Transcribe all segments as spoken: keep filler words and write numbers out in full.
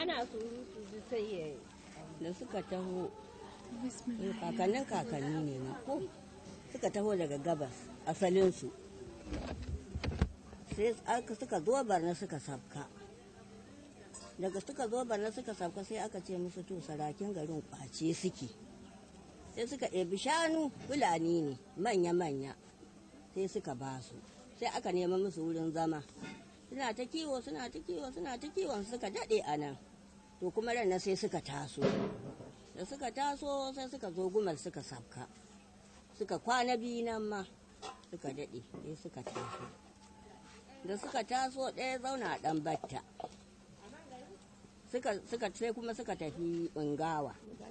ana surutu sai ya da suka taho kakannin kakanni ne na ko suka taho daga gabas asalinsu sai aka suka zo barna suka sabka daga suka zo barna suka sabka sai aka ce musu to sarakin garin kwace suke sai suka ɗebi shanu fulani ne manya-manya sai suka ba su sai aka nema musu wurin zama suna ta kiwo suna ta kiwo suna ta kiwon suka daɗe a nan to kuma ranar sai suka taso da suka taso sai suka zo gumal suka sabka suka kwana biyu nan ma suka daɗe sai suka taso da suka taso ɗaya zauna a ɗan batta suka sai kuma suka tafi ungawa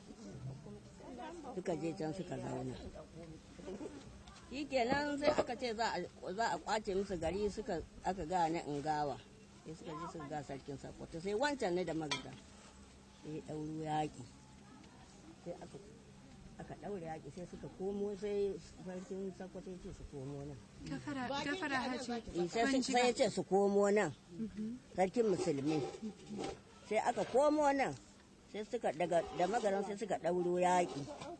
suka je can suka zauna shi kenan sai suka ce za a kwace musu gari suka aka ga na ungawa sai suka je suka ga sarkin sakkwato sai wancan ne da magada sai ɗauro yaƙi sai aka ɗaure yaƙi sai suka komo sai sarkin sakkwato ya ce su komo nan gafara haji sai ya ce su komo nan sarkin musulmi sai aka komo nan sai suka daga da magaran sai suka ɗauro yaƙi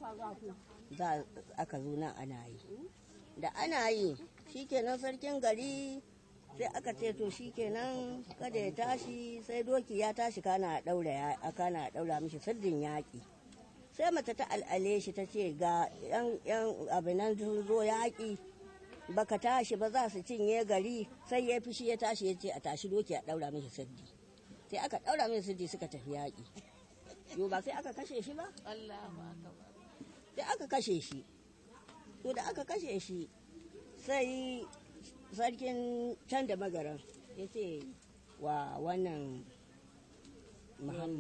za aka zo nan ana yi da ana yi shikenan sarkin gari sai aka ce to shikenan kada ya tashi sai doki ya tashi kana daura kana daura mishi sirdin yaƙi sai mace ta al'ale shi ta ce ga yan yan abinan zo yaƙi baka tashi ba za su cinye gari sai ya fishi ya tashi ya ce a tashi doki a daura mishi sirdi sai aka daura mishi sirdi suka tafi yaƙi yo ba sai aka kashe shi ba Allahu akbar sai aka kashe shi to da aka kashe shi sai sarkin can da magaran ya ce wa wannan muhammad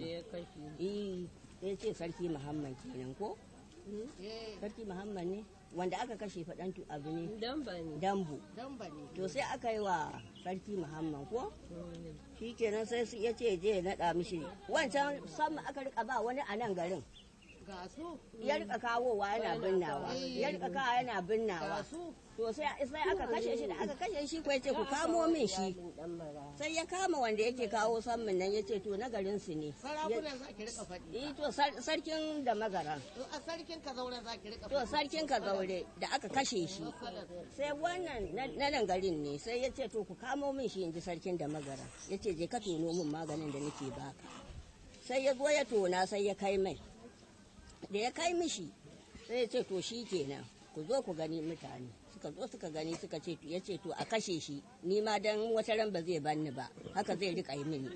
ya ce sarki muhammad kenan ko sarki muhammad ne wanda aka kashe faɗan abu ne dambu to sai aka yi wa sarki muhammad ko shi kenan sai ya ce je ya naɗa mishi wancan sama aka rika ba wani a nan garin ya rika kawowa yana binnawa ya rika kawo yana binnawa to sai sai aka kashe shi da aka kashe shi ko yace ku kamo min shi sai ya kama wanda yake kawo sammin nan yace to na garin su ne sarakunan za ki rika faɗi eh to sarkin da magara a sarkin ka zaure za ki rika to sarkin ka zaure da aka kashe shi sai wannan na nan garin ne sai yace to ku kamo min shi inji sarkin da magara yace je ka tono min maganin da nake baka sai ya zo ya tona sai ya kai mai da ya kai mishi sai ya ce to shi kenan ku zo ku gani mutane suka zo suka gani suka ce ya ce to a kashe shi ni ma dan wata ran ba zai banni ba haka zai rika yi mini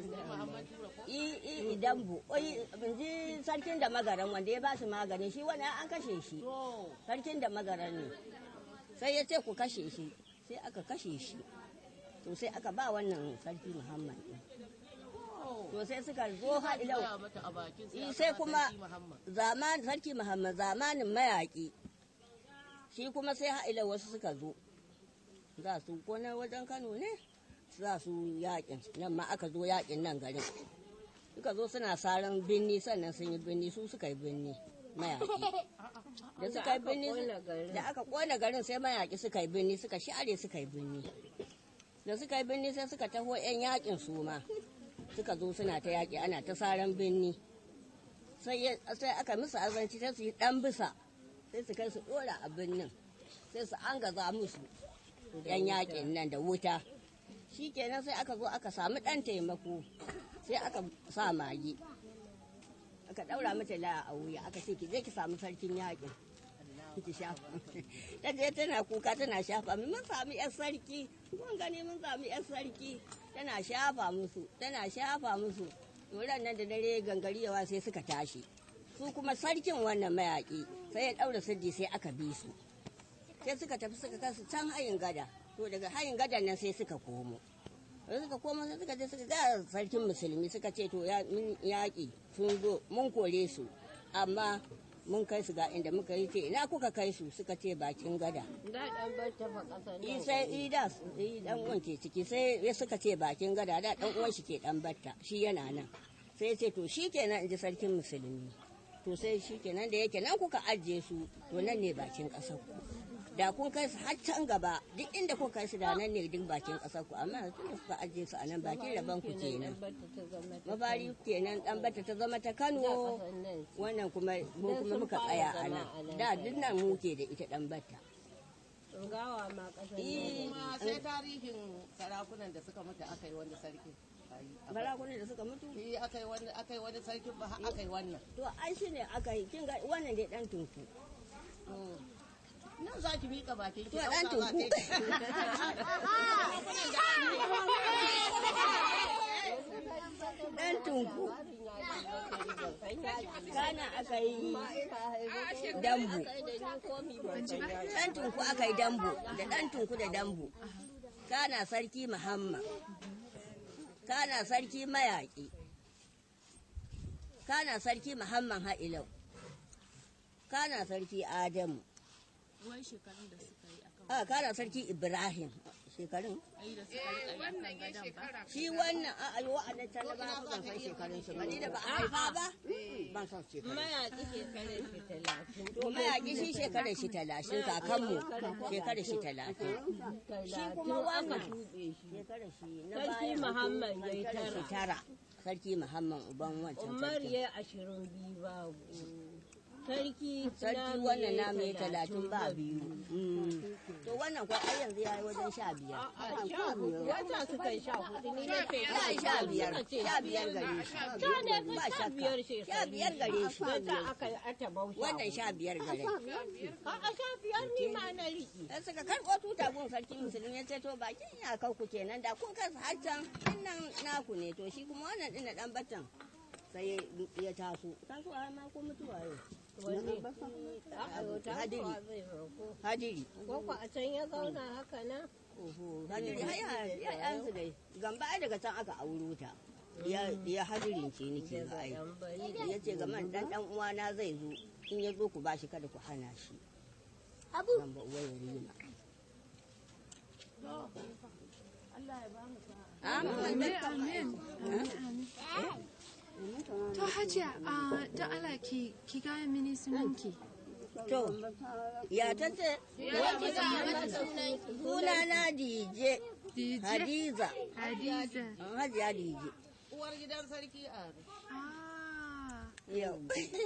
i idan bu oi binji sarkin da magaran wanda ya ba shi magani shi wani an kashe shi sarkin da magaran ne sai ya ce ku kashe shi sai aka kashe shi to sai aka ba wannan sarki muhammad to sai suka zo haɗilau sai kuma zaman sarki muhammad zamanin mayaƙi shi kuma sai haɗilau wasu suka zo za su ko na wajen kano ne za su yaƙin nan ma aka zo yaƙin nan garin suka zo suna saran binni sannan sun yi binni su suka yi binni mayaƙi da suka yi binni da aka ƙona garin sai mayaƙi suka yi binni suka share suka yi binni da suka yi binni sai suka taho 'yan yaƙin su ma suka zo suna ta yaƙi ana ta saran binni sai aka musu azanci sai su yi ɗan bisa sai su kai su ɗora a binnin sai su an gaza musu yan yaƙin nan da wuta shi kenan sai aka zo aka samu ɗan taimako sai aka sa magi aka ɗaura mata laya a wuya aka ce ki je ki samu sarkin yaƙin ki shafa ta je tana kuka tana shafa mun samu yar sarki mun gani mun samu yar sarki tana shafa musu tana shafa musu turan nan da dare gangariyawa sai suka tashi su kuma sarkin wannan mayaki sai ya daura sirdi sai aka bi su sai suka tafi suka kasu can hayin gada to daga hayin gadan nan sai suka komo da suka komo sai suka je suka ga sarkin musulmi suka ce to ya yaƙi sun zo mun kore su amma mun kai su ga inda muka yi ce ina kuka kai su suka ce bakin gada da dan barta fa kasa ne sai ida dan uwan ke ciki sai ya suka ce bakin gada da dan uwan shi ke dan barta shi yana nan sai ya ce to shikenan inji sarkin musulmi to sai shikenan da yake nan kuka ajiye su to nan ne bakin kasar ku da kun kai su har can gaba duk inda kun kai su da nan ne duk bakin ƙasar ku amma yanzu da suka ajiye su a nan bakin rabon ku kenan mabari kenan dan bata ta zama ta Kano wannan kuma mu kuma muka tsaya a nan da duk nan mu ke da ita dan bata gawa ma kasar kuma sai tarihin sarakunan da suka mutu aka yi wani sarki sarakunan da suka mutu eh aka yi wani aka yi wani sarki ba aka yi wannan to ai shine aka yi kin ga wannan dai dan tunku nan za ki miƙa bakin ki to dan tunku dan tunku kana aka yi dambu dan tunku aka yi dambu da dan tunku da dambu kana sarki Muhammad kana sarki mayaƙi kana sarki Muhammad Ha'ilau kana sarki Adamu wai shekarun da suka yi akan a kana sarki Ibrahim shekarun ai da suka yi wannan gadon ba shi wannan a alwa a nan can ba ban san shekarun su ba ni da ba a haifa ba ban san shekarun mayaƙi shekarar shi talatin to mayaƙi shi shekarar shi talatin kakanmu shekarar shi talatin shi kuma wannan shekarar shi na sarki bayan Muhammad ya yi shekarar shi tara sarki Muhammad uban wancan Umar sarkin. ya yi ashirin biyu babu sarki sarki wannan namu ya talatin ba biyu to wannan kwa ai yanzu ya yi wajen sha biyar wata suka yi sha hudu ni na ce ya yi sha biyar sha biyar gare shi ba sha biyar shakka sha biyar gare shi wata aka yi ata bausha wannan sha biyar gare a sha biyar ni ma na riƙi dan suka karɓo tuta gun sarki musulmi ya ce to bakin iyakar ku kenan da kun kansa har can nan naku ne to shi kuma wannan ɗin na ɗan batan sai ya taso taso a ma ko mutuwa yau wani aka yi wata Hadiri. kuwa zai rako hadiri ko ko a can ya zauna haka na hadiri ai ya yansu dai gamba ai daga can aka auro ta ya ya hadirin ce nake ga ai ya ce gaman dan dan uwana zai zo in ya zo ku bashi kada ku hana shi abu gamba uwa ya rima amin amin amin to hajiya a da Allah ki ki gaya mini sunanki to ya ta ce suna na dije DJ hadiza Hadiza hajiya dije uwar gidan sarki a ah yau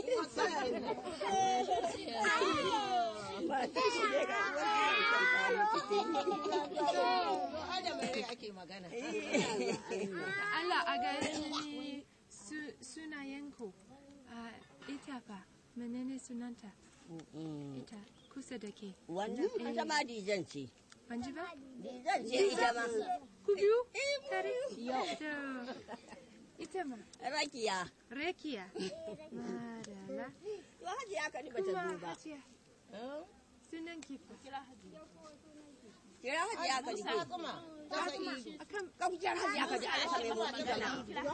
da mai ake magana Allah a gaya mini su- sunayenku a ita fa menene sunanta ita kusa da ke wannan ita ma dijan ce ban ji ba dijan ce ita ma ku biyu tare to ita ma rakiya rekiya madala to hajiya ka ni bata kuma zo ba hajiya sunan ki fa kira hajiya ka ni Fatima ta sa'i akan kafiyar hajiya ka ji ana same mu magana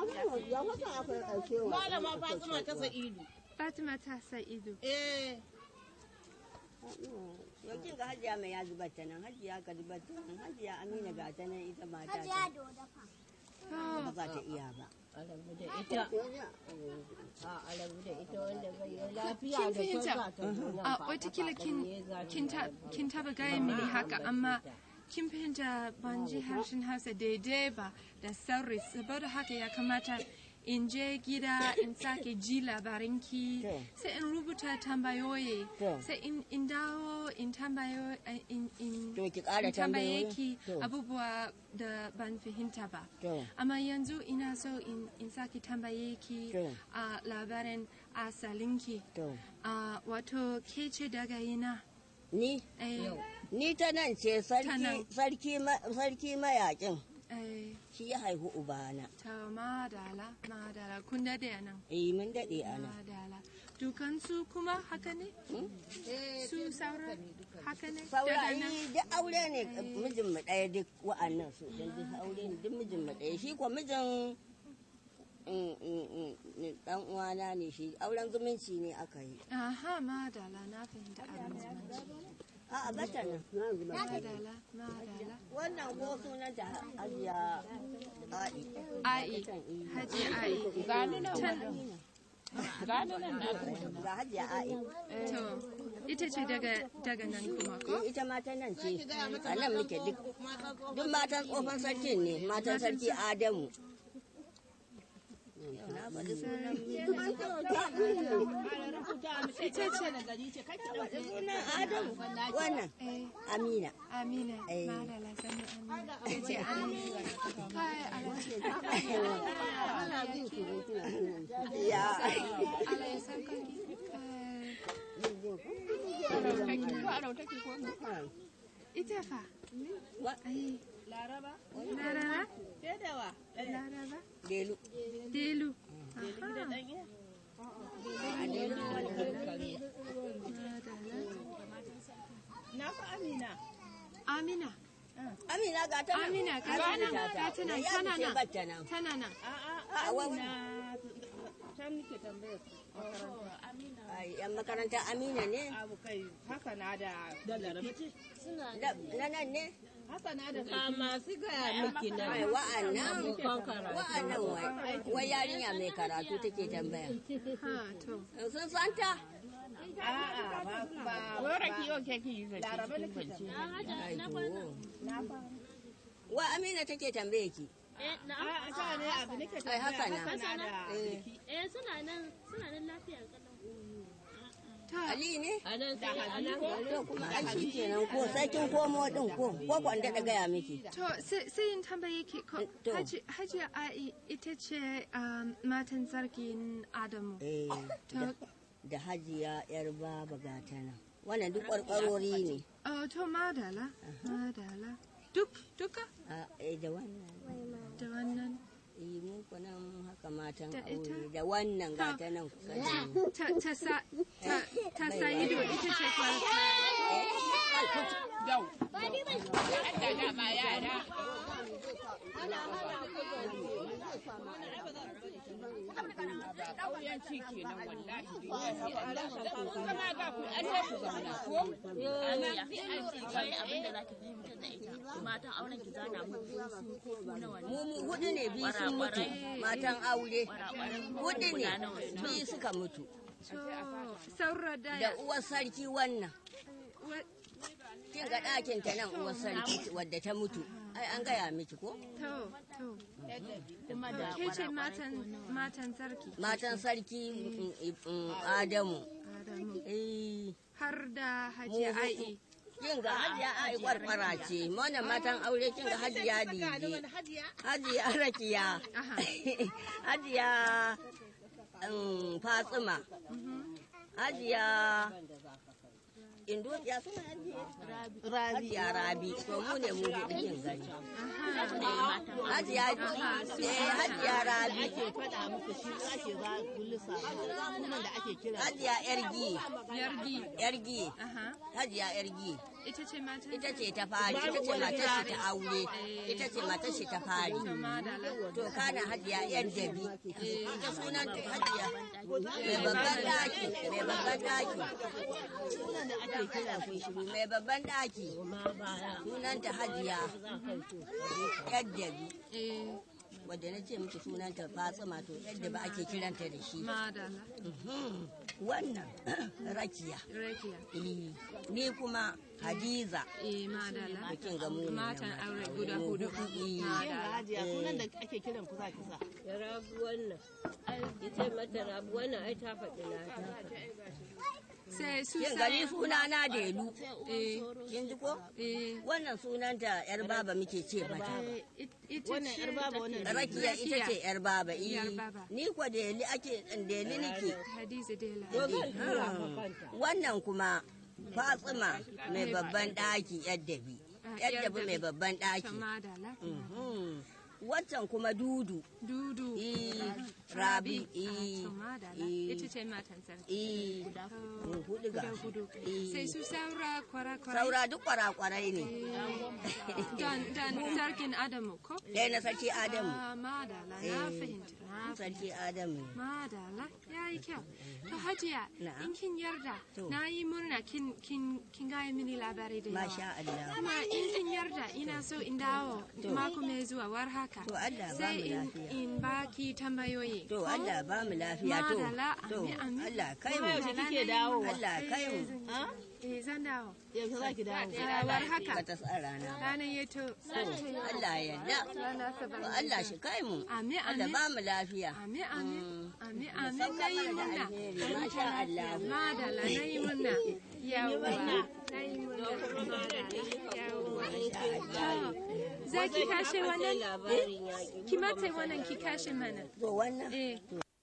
malama Fatima ta sa'idu Fatima ta sa ido eh yau kin ga hajiya mai ya zubar ta nan hajiya ka zubar ta nan hajiya amina ga ta nan ita mata ta ba za ta iya ba alamu da ita a alamu da ita wanda bai yi lafiya kin da kyau fahimta za ta zo nan a fa watakila aka kin ɗanye za ta kin ta yi kin taba gaya mini haka amma kin fahimta ban ji harshen Hausa daidai ba da sauri saboda haka ya kamata in je gida in sake ji labarinki sai in rubuta tambayoyi sai in in dawo in tambayo in in to ki ƙara in tambaye tambayoyi ki to abubuwa da ban fahimta ba to amma yanzu ina so in, in sake tambaye ki To. a labarin asalinki to a wato ke ce daga ina ni eh, ni ta nan ce Ta sarki nan. sarki ma- sarki mayakin eh, shi ya haihu ubana to madala madala kun dade a nan eh mun dade a nan madala dukansu kuma haka ne su sauran haka ne daga saurayi nan duk aure ne mijin mu ɗaya duk wa'annan su dan duk aure ne duk mijin mu ɗaya shi ko mijin mm, mm, mm, dan uwana ne shi auren zumunci ne aka yi aha madala na fahimta abin zumunci a a bata nan madala madala wannan ko sunanta hajiya a'i ai haji ai gani nan Tan- Ga hajiya A'i. To, ita ce daga daga nan kuma ko? Eh, ita matan nan ce. A nan muke duk. Duk matan tsofan sarkin ne, matan sarki Adamu. Na faɗi sunan. Ita ce Sunan Adamu. Wannan Amina. Amina. Eh. Madala sanu Amina. Ita ce Amina. Kai, Alhaji. Ya. Allah ya sauka ki. Ita fa? Ai. Laraba? Laraba? Laraba? Delu. Delu. Na fa Amina. Amina. Amina ga ta nan. Amina ga ta nan. Ga ta nan. Tana nan. Batta nan. Tana nan. A wani. Can nake tambayar Ai, yan makaranta Amina ne. abu kai haka na da da Laraba ce. Da na nan ne. Haka na da A masu gaya miki na Ai, wa'annan. Wa'annan wai. Wai yarinya mai karatu take tambaya. Ha, to. Sun santa? a'a ba ba Wara ki yau ke ki yi zai. Laraba nake tambaya. Ai, to. Wa Amina take tambaye ki? A'a ta ne abu nake Ai, haka tambaya na. haka na da Eh. Eh suna nan suna nan lafiya kalau. Ta. Ali ne? A nan sai a nan. To kuma ai shi kenan ko sai kin komo din ko ko ko an daɗa gaya miki. To, sai sai in tambaye ki ko To. Haji Hajiya Ai ita ce um, matan sarkin Adamu. Eh, To, da hajiya yar baba gata nan. Wannan duk ƙwarƙwarori ne. oh, to madala. Madala. Duk duka A eh, da wannan. da wannan. Eh, mu ko nan haka matan Da ita? aure da wannan gata nan kusa da ni. Ta ta sa ta ta Saido ita ce kwarta. Ƙauyanci kenan wallahi. Kuma ga ku an sai ku zauna ko? Ana sai an ce kai abin da zaki fahimta da ita. Matan auren ki zana mu su ko ku nawa ne. Mu mu hudu ne biyu sun mutu matan aure. Hudu ne biyu suka mutu. To, saura Da daya. uwar sarki wannan. Wa- Kin ga ɗakin ta nan uwar sarki wadda ta mutu. Ai an gaya miki ko? To, to. Kuma da Ke ce matan matan sarki. Matan sarki mm, mm, Adamu. Adamu. Eh. Har da Hajiya Mu- Ai. Kin ga hajiya ai kwarkwara ce. Wannan matan aure kin ga hajiya dije. Hajiya rakiya. Aha. Hajiya um, Fatsima. Hajiya Indo ya suna Hajiya Rabi. To mu ne mu hudu kin gani. Hajiya eh Hajiya Rabi. ake faɗa muku shi ake za ku lissafa sunan da ake kira Hajiya Yargi. Yargi. Yargi. Aha. Hajiya Yargi. Ita ce matan Ita ce ta fari, ita ce matar shi ta aure, ita ce matar shi ta fari. To, madala. To kana hajiya yan dabi. Ita sunan ta hajiya. Mai babban daki, mai babban daki. sunan da ake kira kun shiru Mai babban daki. Sunan ta hajiya. Yan dabi. Eh, Wadda na ce miki sunan ta Fatsima to yadda ba ake kiranta da shi. madala. Mhm. Wannan rakiya. Rakiya. Eh, Ni kuma Hadiza. Eh, madala. Bikin ga mu ne Matan nan. aure guda hudu. Eh. Madala. hajiya sunan da ake kiran ku za ki sa Rabu wannan. Ai, ita mata rabu wannan ai ta faɗi na ta. Sai su Kin gani suna na Delu. Eh, Kin ji ko? eh. Wannan sunanta yar baba muke ce mata. It- Ita wannan ce yar baba wannan Rakiya ita ce yar baba. eh. Yar baba. Ni kwa Deli ake Deli nake. Hadiza Dela. Hmm. Wannan kuma Fatsima mai babban ɗaki yar dabi. Ah, Yar yar dabi mai dabi. babban To, ɗaki. madala. Mhm. Waccan kuma Dudu. Dudu. Eh, Rabi. Ah, eh, to, madala. eh, Ita ce matan sarki. eh, Oh, mm, hudu ga. guda hudu. Eh. Sai su saura kwara-kwara. Saura duk kwarakwarai ne. Da Dan dan sarkin Adamu ko? ɗaya na sarki Adamu. Ah, madala, na fahimta. Na Sarki Adamu. Madala, ya yi kyau. To Hajiya, Na'am. in kin yarda, To. na yi murna kin kin kin gaya mini labari da yawa. Masha Allah. Kuma in kin yarda ina so in dawo To. mako mai zuwa war haka. To Allah ba Sai mu in lafiya. in baki tambayoyi. To ko? Allah ba mu lafiya to. Madala, To amin, amin. Allah kai mu. Kuma yaushe kike dawowa? Allah kai mu. Eh, zan dawo. Yaushe za ki dawo? Ah, war haka. Ka ta sa rana. Ranar yato. Allah ya yarda. Ranar Asabar. To Allah shi kai mu. Amin, Allah amin. ba mu lafiya. Amin, amin. Amin, Da amin. sauka Na yi mana da murna. alheri. Masha Allah. Madala, na yi murna. Yawwa. Na yi murna. Madala. Yawwa. Oh, za ki kashe wannan? Eh? Ki mata wannan ki kashe mana. To wannan. Eh.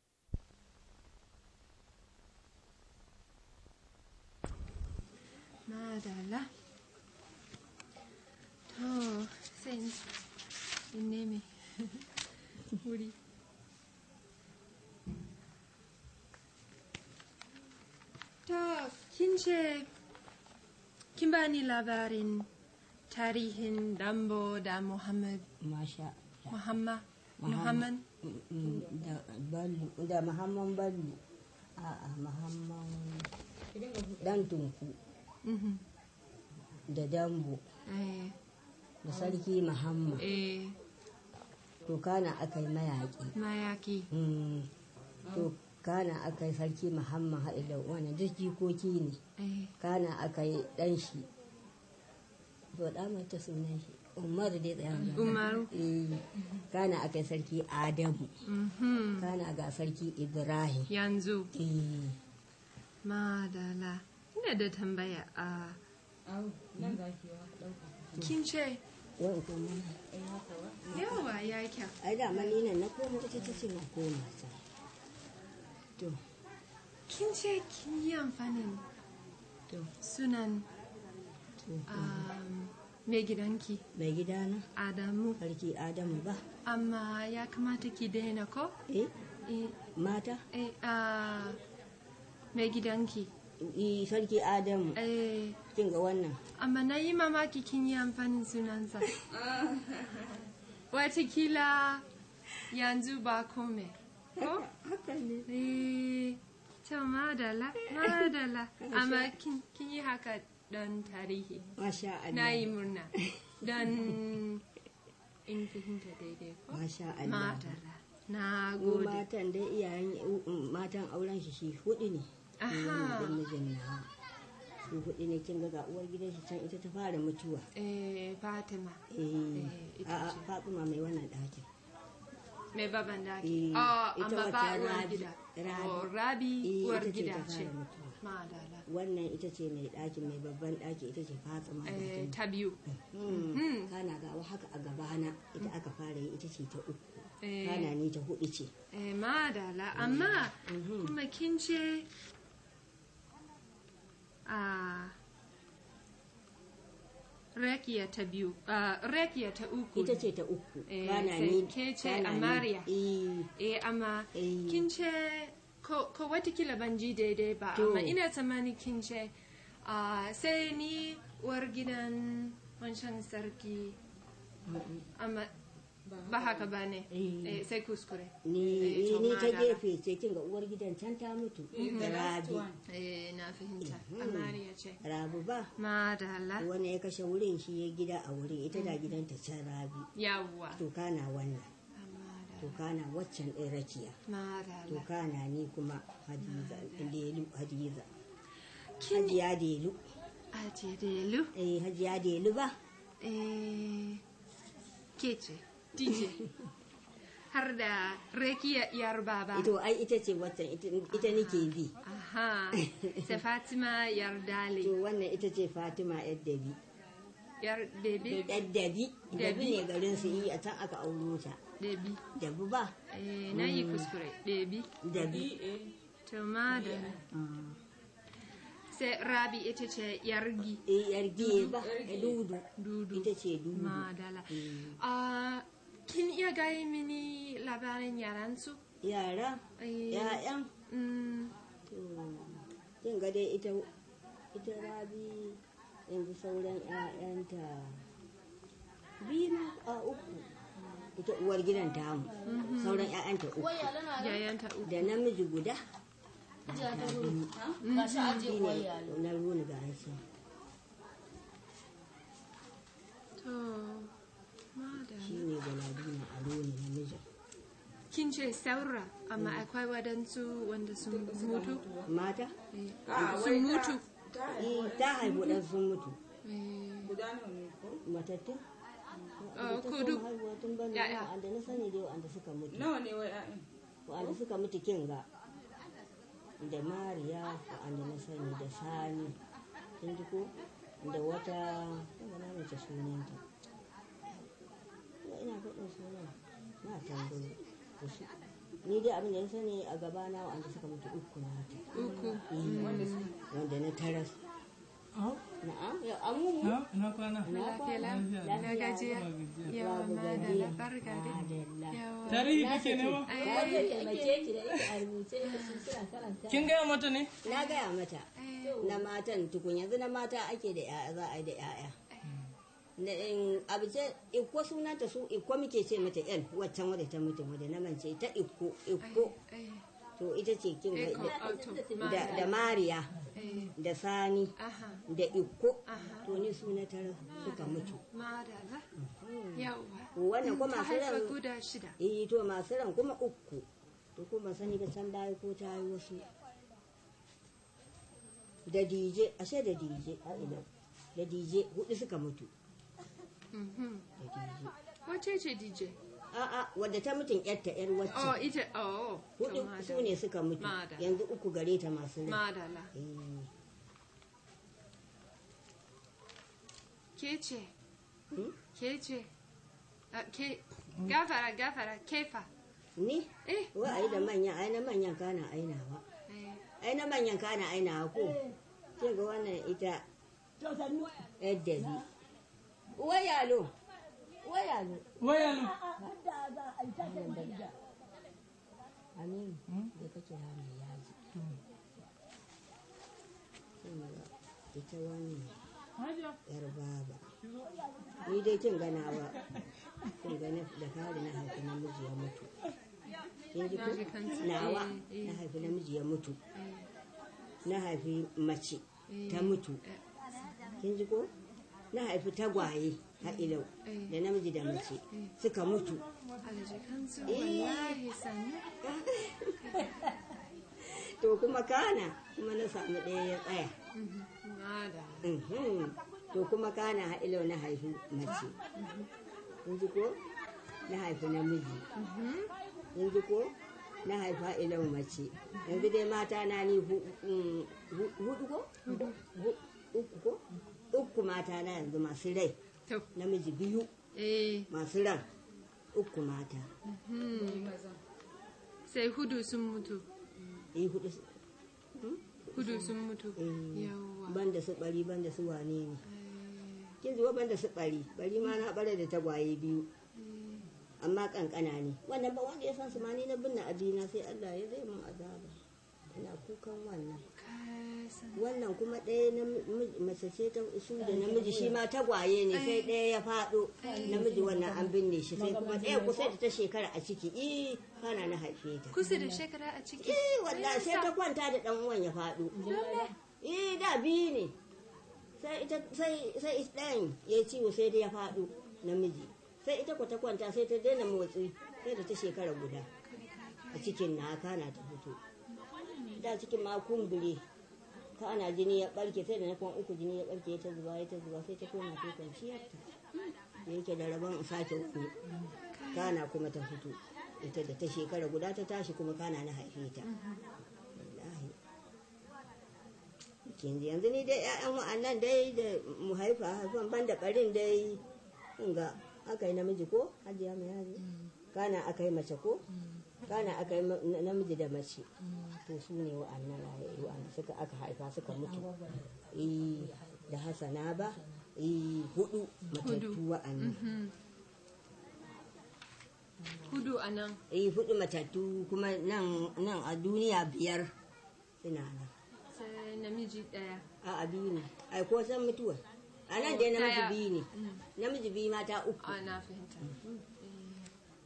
Madala. To, sai in- in neme wuri. To, kin ce, kin bani labarin tarihin Dambo da Muhammad, Masha Muhammad, Muhammad, Mm, da Bello da Muhammad Bello. A'a Muhammad dan tunku mhm, da Dambo eh, da sarki Muhammad. eh, To kana akai mayaki. mayaki, Mm, To kana akai sarki Muhammad haɗe wani duk jikoki ne. eh, Kana akai ɗan shi. To ɗa mata sunan shi. Umaru dai tsaya mana. Umaru, Eh, kana akai sarki Adamu. mhm, Kana ga sarki Ibrahim. yanzu, Eh, madala, ina da tambaya a kin ce, wani kuma yawa ya yi kyau, ai da mani nan na koma ita ta ce na koma ta. To, kin ce kin yi amfanin to, sunan to. um, mai gidanki, Mai gidana Adamu, sarki Adamu ba. amma ya kamata ki daina ko? Eh, Eh, mata? eh, ah, mai gidanki, Eh, sarki Adamu. eh, Kin ga wannan? amma na yi mamaki kin yi amfanin sunansa. Watakila yanzu ba kome, ko? Haka ne. Eh, to madala, madala, amma kin kin yi haka don tarihi. Masha Allah. Na yi murna don in fahimta daidai ko? Masha Allah. Madala, na Mu gode. matan dai iyayen mm, matan auren shi shi hudu ne. Aha. Da mijin na. Su hudu ne kin ga ga uwar gidan shi can ita ta fara mutuwa. Eh, Fatima, Eh, Eh, ita a'a ce. Fatima mai wannan ɗakin. mai baban daki. Eh, Oh, ita amma ba wacce uwar Rabi- gida. Rabi. Oh, Rabi Eh, uwar ita ce gida ta ce. fara mutuwa. Madala. Wannan ita ce mai ɗakin mai babban ɗaki ita ce Fatima. Eh, ta biyu. Hmm. Hmm. Kana gawa haka a gabana ita aka fara yi ita ce ta uku. Eh, Kana ni ta hudu ce. eh, madala, amma kuma kin ce a Rekiya ta biyu, ah, Rekiya ta uku. Ita ce ta uku. Eh, Kana sai ni. ke ce kana ni. Amariya. Eh, Eh, amma Eh. kin ce ko, ko watakila ban ji daidai ba, To. amma ina tsammani kin ce ah, sai ni uwar gidan wancan sarki, amma ba haka ba ne, Eh. eh, sai kuskure. ni Eh, to ni ta madala. gefe ce kin ga uwar gidan can ta mutu. Rabi. Eh, na fahimta, Amariya ce. Rabu ba. Madala, Wani ya kashe wurin shi ya gida a wurin ita da gidanta can Rabi. yawwa. To kana wannan. Madala, To kana waccan ɗin rakiya. To madala. kana ni kuma Hadiza. Delu Hadiza. Kin Hajiya Delu. aje delu, Eh Hajiya Delu ba. eh, ke ce, D J. Har da Rekiya yar baba. Ito ai ita ce waccan ita ita nake bi. Aha, sai Fatima yar dale, To wannan ita ce Fatima yar Dabi. yar bebe, Yar Dabi. Dabi Dabi. ne garin su yi a can aka auro ta. debi. Dabi ba. Eh, na yi kuskure, debi. Dabi. To madala. Sai Rabi ita ce yargi, Eh yar giye ba. Eh, Dudu. dudu. Ita ce Dudu. Madala. Mm. Ah, kin iya gaya mini labarin yaransu? Yara. Eh, Ya'yan. mm, To, kin ga dai ita ita Rabi yanzu sauran ƴaƴanta ita uwar gidan tamu sauran ƴaƴanta uku yayanta uku da namiji guda Ga shi aje shine koya. na runi ga shi to madalla shine galadima a runi namiji kin ce saura amma akwai wadansu wanda sun mutu mata Eh, sun mutu eh ta haihu dan sun mutu Eh, matattun oh, ko duk haihuwa tun bane Ya'ya. wanda na sani dai wanda suka mutu nawa ne wai ƴaƴan wanda suka mutu kin ga da mariya wanda na sani da sani kin ji ko da wata ga na mace sunanta ina faɗin sunan na tambayo da su ni dai abin da na sani a gaba na wanda suka mutu uku na ta uku wanda na taras na'am ya amu na kwana lafiya na gajiya yawa madalla barka dai yawa tarihi kake nema kin gaya mata ne na gaya mata na matan tukun yanzu na mata ake da yaya za a yi da yaya na in abu ce ikko sunanta su ikko muke ce mata yan waccan wadda ta mutu wadda na mance ta ikko ikko Eh, to ita ce kin ga Eko, auto, da da mariya eh, da sani aha da ikko aha to ni su na tara suka mutu madalla yawa wannan kuma ta masu haifa ran guda shida eh to masu ran kuma uku to kuma sani ba san baya ko ta yi wasu da dije ashe da dije a ina da dije hudu suka mutu Mhm. da dije wace ce D J a'a wadda ta mutun yarta yar oh wacce ita oh to hudu madalla. su ne suka mutu Madalla. yanzu uku gare ta masu rai madalla Eh, ke ce Hmm? ke ce Ah, ke gafara gafara kefa ni eh wa ai da manya ai na manyan kana ainawa eh, ai na manyan kana ainawa ko ke ga wannan ita yadda bi wayalo wayalo waya ne amin da kake ha mai yaji ita wannan yar baba ni dai kin ganawa kin gana da fari na haifi namiji ya mutu kin ji ko Na ji kansa. nawa Eh, eh. na haifi namiji ya mutu eh, na haifi mace eh, ta mutu eh, kin ji ko na haifi tagwaye ha ilau Eh. da namiji da mace suka mutu alaji kansu wallahi sannu to kuma kana kuma na samu ɗaya ya tsaya Mhm. madalla Mhm. to kuma kana ha ilau na haifi mace kin ji ko na haifi namiji kin ji ko na haifa ilau mace yanzu dai mata na ni hu- mm, hu- hudu ko Hu- uku ko uku mata na yanzu masu rai to namiji biyu eh masu ran uku mata sai hudu sun mutu eh hudu su- hudu sun mutu eh, yawa banda su bari banda su wane ne Eh, kin zuwa banda su bari bari ma na bare da tagwaye biyu amma kankana ne wannan ba wanda ya san su ma ni na binne abina sai Allah ya zai mun azaba ina kukan wannan kasan wannan kuma ɗaya na mace ce ta su da namiji shi ma tagwaye ne sai ɗaya ya faɗo namiji wannan an binne shi sai kuma ɗaya kusa da ta shekara a ciki eh kana na haife ta kusa da shekara a ciki eh wallahi sai ta kwanta da ɗan uwan ya faɗo eh da biyu ne sai ita sai sai ɗayan ya ciwo sai dai ya faɗo namiji sai ita ku ta kwanta sai ta daina motsi sai da ta shekara guda a cikin na kana ta fito da cikin ma kumbure ka ana jini ya barke sai da na kwan uku jini ya barke ya ta zuba ya ta zuba sai ta koma ta kwanciyarta da yake da rabon in sake wani kana kuma ta fito ita da ta shekara guda ta tashi kuma kana na haife ta wallahi kin ji yanzu ni dai ƴaƴan wa'annan dai da mu haifa haifan ban da ɓarin dai ga aka yi namiji ko hajiya mai yaji kana aka yi mace ko kana aka yi namiji da mace to su ne wa'annan rayu wa'anda suka aka haifa suka mutu eh da hasana ba eh hudu matattu wa'annan hudu a nan eh hudu matattu kuma nan nan a duniya biyar suna nan sai namiji daya a a biyu ne ai ko san mutuwa a nan dai namiji biyu ne namiji biyu mata uku a na fahimta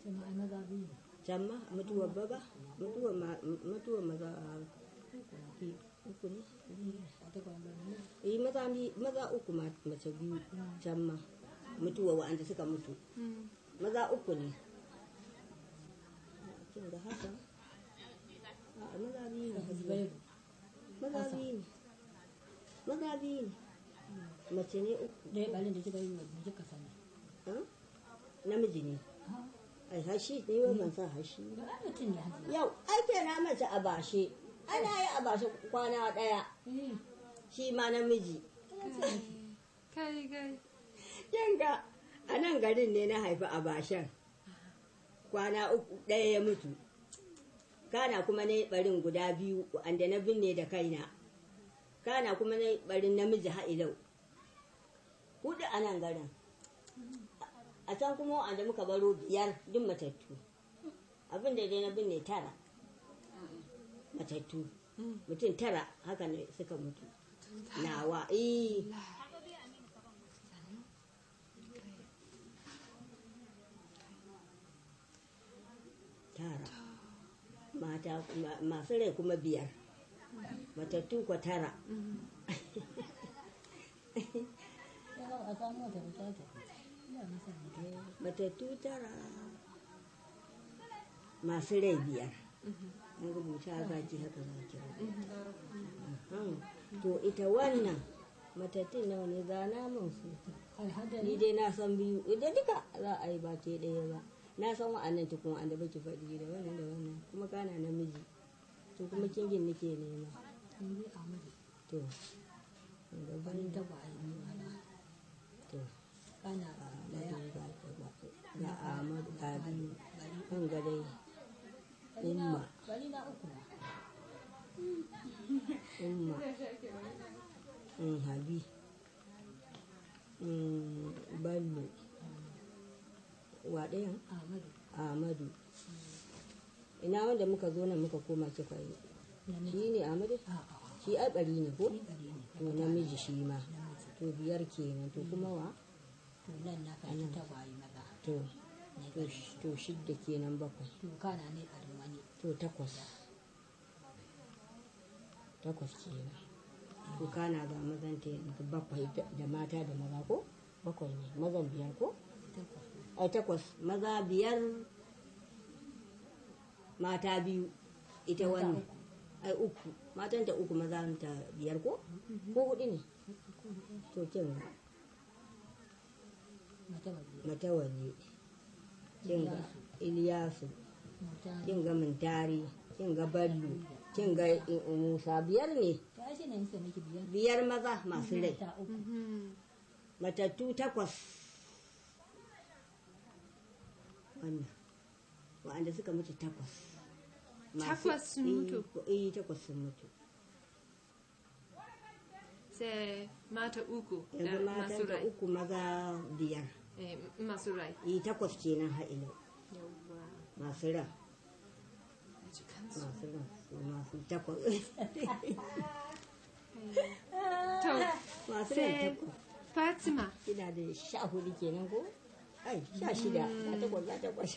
can ma mutuwar baba mutuwar ma- mutuwar maza uku ne yi maza bi- maza uku ma- mace biyu can ma mutuwa wa'anda suka mutu maza uku ne kin da haka a maza biyu ne hajiya. maza biyu ne maza biyu ne mace ne uku ha? namiji ne ai hashi ne yau ban sa hashi ba. yau ake na mace a bashe ana yi a bashe kwana daya shi ma namiji kai kai yanga a nan garin ne na haifi a bashen kwana uku ɗaya ya mutu kana kuma na yi barin guda biyu wanda na binne da kaina kana kuma na yi barin namiji ha'ilau hudu a nan garin a can kuma wanda muka baro biyar duk matattu abin da dai na binne tara matattu mutum tara haka ne suka mutu nawa eh tara mata ma- masu rai kuma biyar matattu kwa tara matattu tara masu rai biyar an rubuta zaki haka zaki rubuta. To ita wannan matattun nawa ne zana min su ni dai na san biyu idan duka za a yi ba ke ɗaya ba na san wa'annan tukun wa'anda baki faɗi da wannan da wannan kuma kana namiji to kuma kingin nake nema to gaban to ga Ahmadu ga biyu kan ga dai umma umma in habi in ballo wa ɗayan Ahmadu ina wanda muka zo nan muka koma kika yi shi ne Ahmadu shi ai ɓari ne ko to namiji shi ma to biyar kenan to kuma wa to to to shidda kenan bakwai to takwas takwas kenan to kana ga mazan ta yanzu bakwai da da mata da maza ko bakwai ne mazan biyar ko ai takwas maza biyar mata biyu ita wannan ai uku matan ta uku maza ta biyar ko ko hudu ne to kin ga matawalle kin ga Iliyasu kin ga Mintari kin ga Ballo kin ga Musa biyar ne biyar maza masu rai matattu takwas wannan wa'anda suka mutu takwas Masu- Takwas sun mutu? eh eh, takwas sun mutu sai mata uku da yanzu masu matan da rai uku maza biyar eh, masu rai eh takwas kenan ha'ilau yawwa masu ran a cikinsu. masu ran su masu takwas to masu ran sai takwas Fatima kina da sha hudu kenan ko ai sha shida sha takwas sha takwas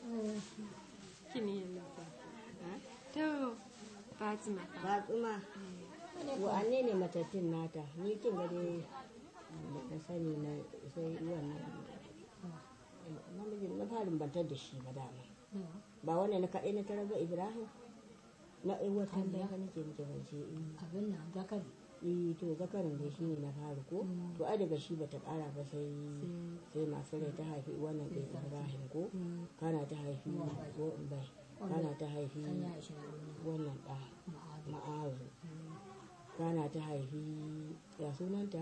kini yin to Fatima fa. ba tsuma wa'anne ne matattun nata ni kin ga dai na sani na sai wannan namijin na farin bantar da shi ba dama ba wannan na kaɗai na tarar ba Ibrahim na aiwatar da haka nake nake zance eh eh to zakarin da shi ne na faru ko to ai daga shi bata ƙara ba sai sai masu rai ta haifi wannan da Ibrahim ko kana ta haifi ko bai kana ta haifi wannan ɗa ma'azu kana ta haifi ya sunanta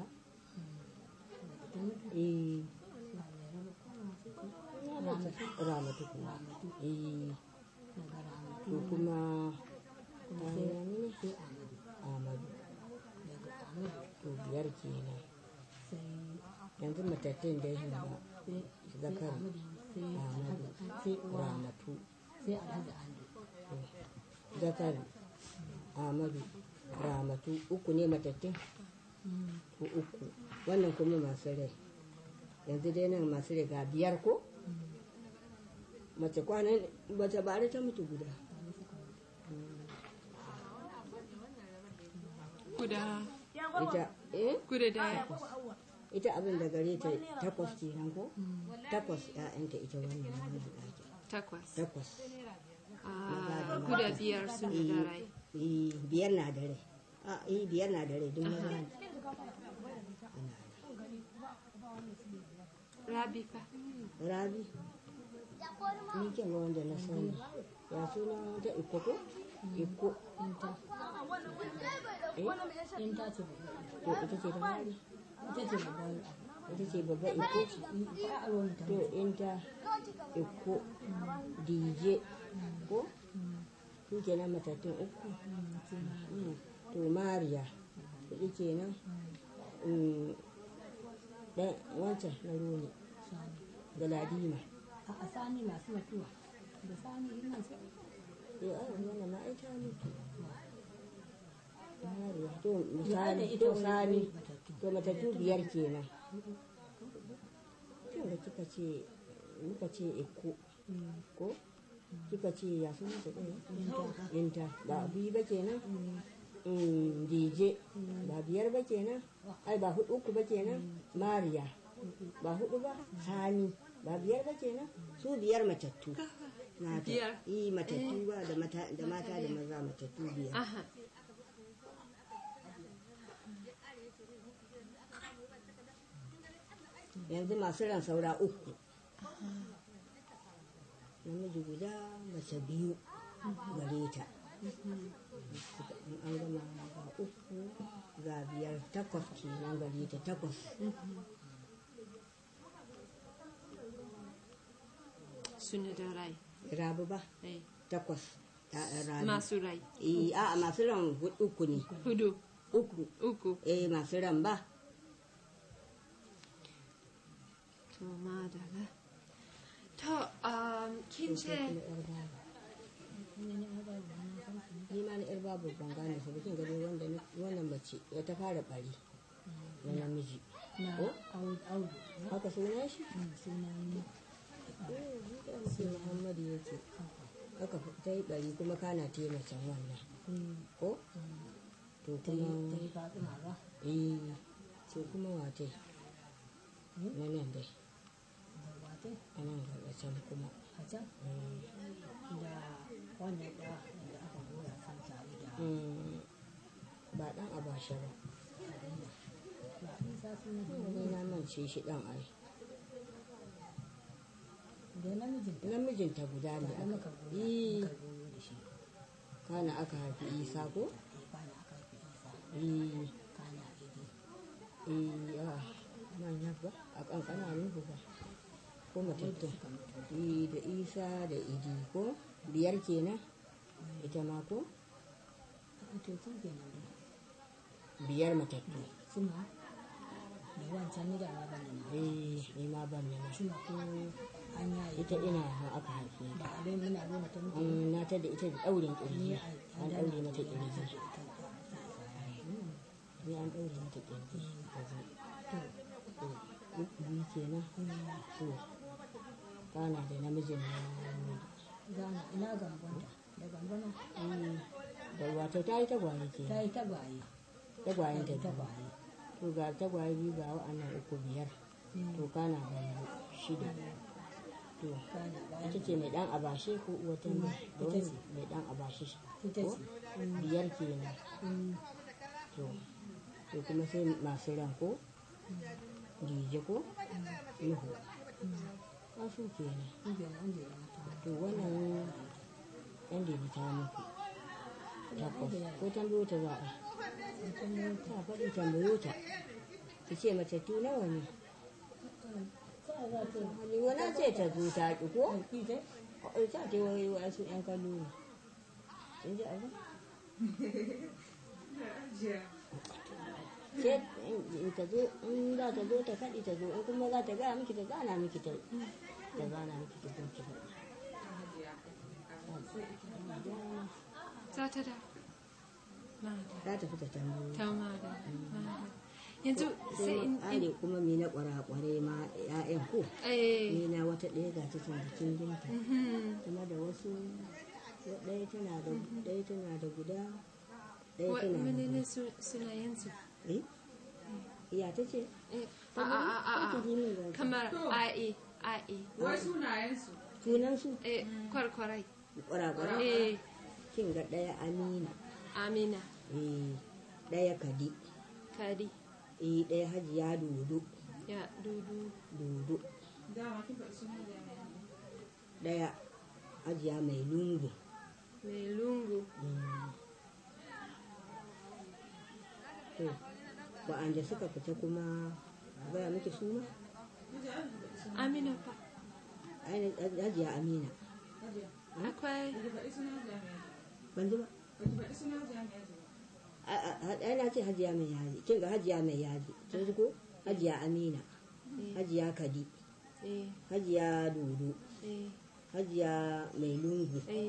eh ramatu kuma eh to kuma ta yi ne Ahmadu to biyar kenan yanzu matattun da yin ba zakar Ahmadu ramatu zakar Ahmadu ramatu uku ne matattun ko uku wannan kuma masu rai yanzu dai nan masu rai ga biyar ko mace kwanan mace bare ta mutu guda Guda ita eh guda daya. ita abin da gare ta takwas kenan ko takwas ƴaƴanta ita wannan wannan ɗaki Takwas. takwas Ah, guda biyar suna da rai. eh biyar na da rai a eh biyar na da rai duk maza ne Rabi fa. rabi ni kin ga wanda na sani ya suna ta iko ko iko in ta ce to ita ce ta fari ita ce babban ita ce babba iko to in ta iko dije ko su kenan matattun uku Mm. to mariya kuɗi kenan Mm. dan wancan na roni galadima a sani masu mutuwa da sani ina so eh ai wannan ma ai ta mutu mariya to misali to sani to matattu biyar kenan kin da kika ce muka ce iko ko kika ce ya sun mata ɗaya yinta ba biyu ba kenan Mm, dije ba biyar ba kenan ai ba hudu uku ba kenan mariya ba hudu ba sani ba biyar ba kenan su biyar matattu nata Biyar. yi matattu ba da mata da mata da maza matattu biyar Aha. yanzu masu ran saura uku namiji guda mace biyu gare ta in an gama ga uku ga biyar takwas kenan gare ta takwas Suna da rai. rabu ba Eh. takwas ya'yan rabu Masu rai. eh a masu ran hu- uku ne Hudu. uku Uku. eh masu ran ba To madala. To um, kin ce ni ma na yar babu ban gane su bikin gado wanda na- wannan mace ya ta fara bari na namiji na ko audu audu haka sunan shi sunan sai muhammadu yake haka ta yi bari kuma kana taimakon wannan ko to ta yi kuma ta yi fatima ba eh to kuma watai na nan dai da wata a nan gaba can kuma a can da wannan da da aka goya kan sa'i da Mm, ba dan abasha ba ba isa sunan ni na mance shi dan ai da namijin ta namijinta guda ne da aka muka goya yi muka goyo da shi kana aka haifi isa ko kana aka fi isa eh kana idi eh a manya ba a kankana ne ba ko matattun eh da isa da idi ko biyar kenan ita ma ko a to sun kenan da biyar matattu suna da wancan ni da ma bane na eh ni ma ban ne suna ko an yaye ita ina nan aka haife ni da abin muna nuna ta mutu an na ta da ita da daurin kirji an daure mata kirji ni an daure mata kirji to uku biyu kenan to kana da namijin na zana ina gambanta da gambana Mm, da wato ta yi tagwaye ke ta yi tagwaye tagwayen ta biyu tagwaye to ga tagwaye biyu ga wa'annan uku biyar to kana da shida to kana ba ita ce mai dan abashe ko wata ne da ita wani ce. mai dan abashe ita ko ce biyar kenan to to kuma sai masu ran ko dije ko nuhu wasu kenan inda na inda ya mata to wannan yan da ta muku takwas ko tambayo ta za a ta faɗi tambayo ta ta ce mace tu nawa ne ni wani ce ta zo ta ki ko ta ce wai wasu yan kallo ne in ji abu ce in ta zo in za ta zo ta faɗi ta zo in kuma za ta gaya miki ta gana miki ta ta gana miki ta zo ki faɗi za ta da. Madala. za ta fita tambayo Ta madala. Madala. yanzu sai in are kuma mi na kwara-kware ma ya'yan ko eh ni na wata ɗaya ga ta can jikin ginta mhm. kuma da wasu ɗaya tana da ɗaya tana da guda ɗaya Wa- tana da menene su- sunayensu eh iya ta ce Eh, a a a a a kamar ae ae sunan su eh kwarkwarai kwara-kwara eh kin ga ɗaya amina amina eh ɗaya kadi kadi eh ɗaya hajiya dodo ya dudu dodo ɗaya hajiya mai lungu mai lungu to wa'anda suka fita kuma gaya miki suna amina fa ainihin hajiya amina akwai ban ji ba ana ce hajiya mai yaji kin ga hajiya mai yaji kin ji ko hajiya amina hajiya kadi eh hajiya dodo eh hajiya mai lungu eh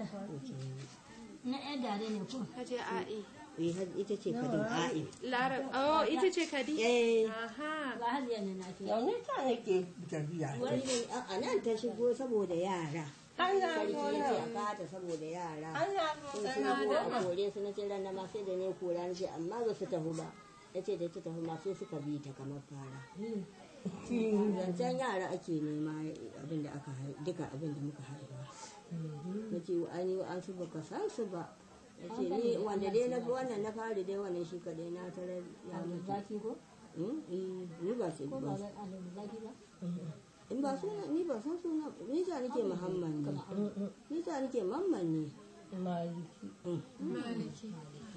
Na ‘yan dare ne ko? haje ae eh haj- ita ce kadin a'i larab oh ita ce kadi eh aha Ba hajiya ne na ke. yau ne ta nake tafiya wani a nan ta shigo saboda yara sarki ya ce a kata saboda yara sun shigo a kore su na ce ran ma sai da ne kora na ce amma ba su tafi ba ya ce da ta tafi ma sai suka bi ta kamar fara zancen yara ake nema abin da aka haifa duka abin da muka haifa na ce an yi an su baka san su ba ya ce ni wanda dai na wannan na fari dai wannan shi kadai na tarar ya mutu Zaki ko? Hmm? Eh, ni ba sai Ko ba ba alamu zaki ba? in ba suna ni ba san suna ni ta nake muhammad ne ni ta nake mamman ne maliki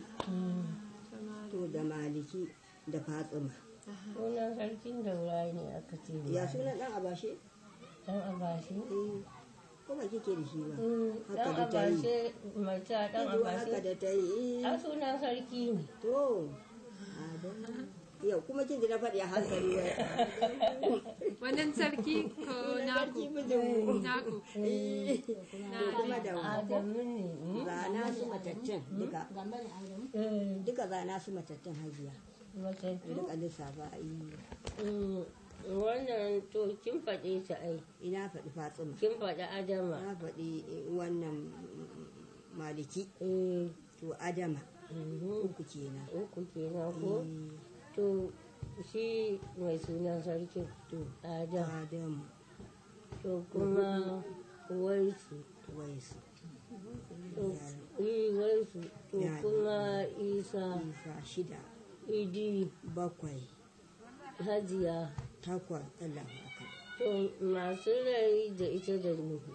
to da maliki da fatsima Sunan sarkin daura ne aka ce ya sunan dan abashe dan abashi. eh ko ba kike da shi ba Dan haka da ta yi abashi mace dan Kijuwa haka abashi. da ta yi A sunan sarki ne. to adam yau kuma kin ji na faɗi a hankali wai wannan sarki ko naku mijinmu naku eh to kuma da wa Adamu ne. zana su matattun duka Gamba ne alamu. Eh, duka zana su matattun hajiya mace. duka lissafa yi Mm, Wannan to kin faɗe ta ai. ina faɗi fatsima Kin faɗi Adama. na faɗi wannan maliki Eh, to adama mhm. uku kenan Uku kenan ko? Eh, To shi mai sunan sarkin to Adam. adamu To kuma waisu. waisu To yi waisu. To Ya. kuma Isa. isa shida Idi. bakwai Hajiya. takwas allah aka To masu rai da ita da nuhu.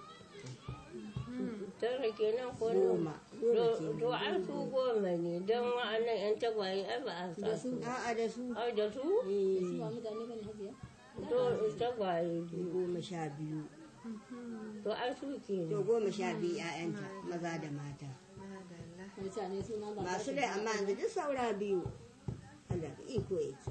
Tara kenan ko Goma. Goma To kenan. to an su goma ne don wa'annan 'yan tagwaye ai ba a sa su. a'a da su Ai da su? eh, Ba mutane ba ne hajiya? To tagwaye biyu. goma sha biyu To an su to kenan. goma sha biyu 'ya'yanta maza da mata Mutane suna ba. masu rai amma yanzu duk saura biyu allah da iko yake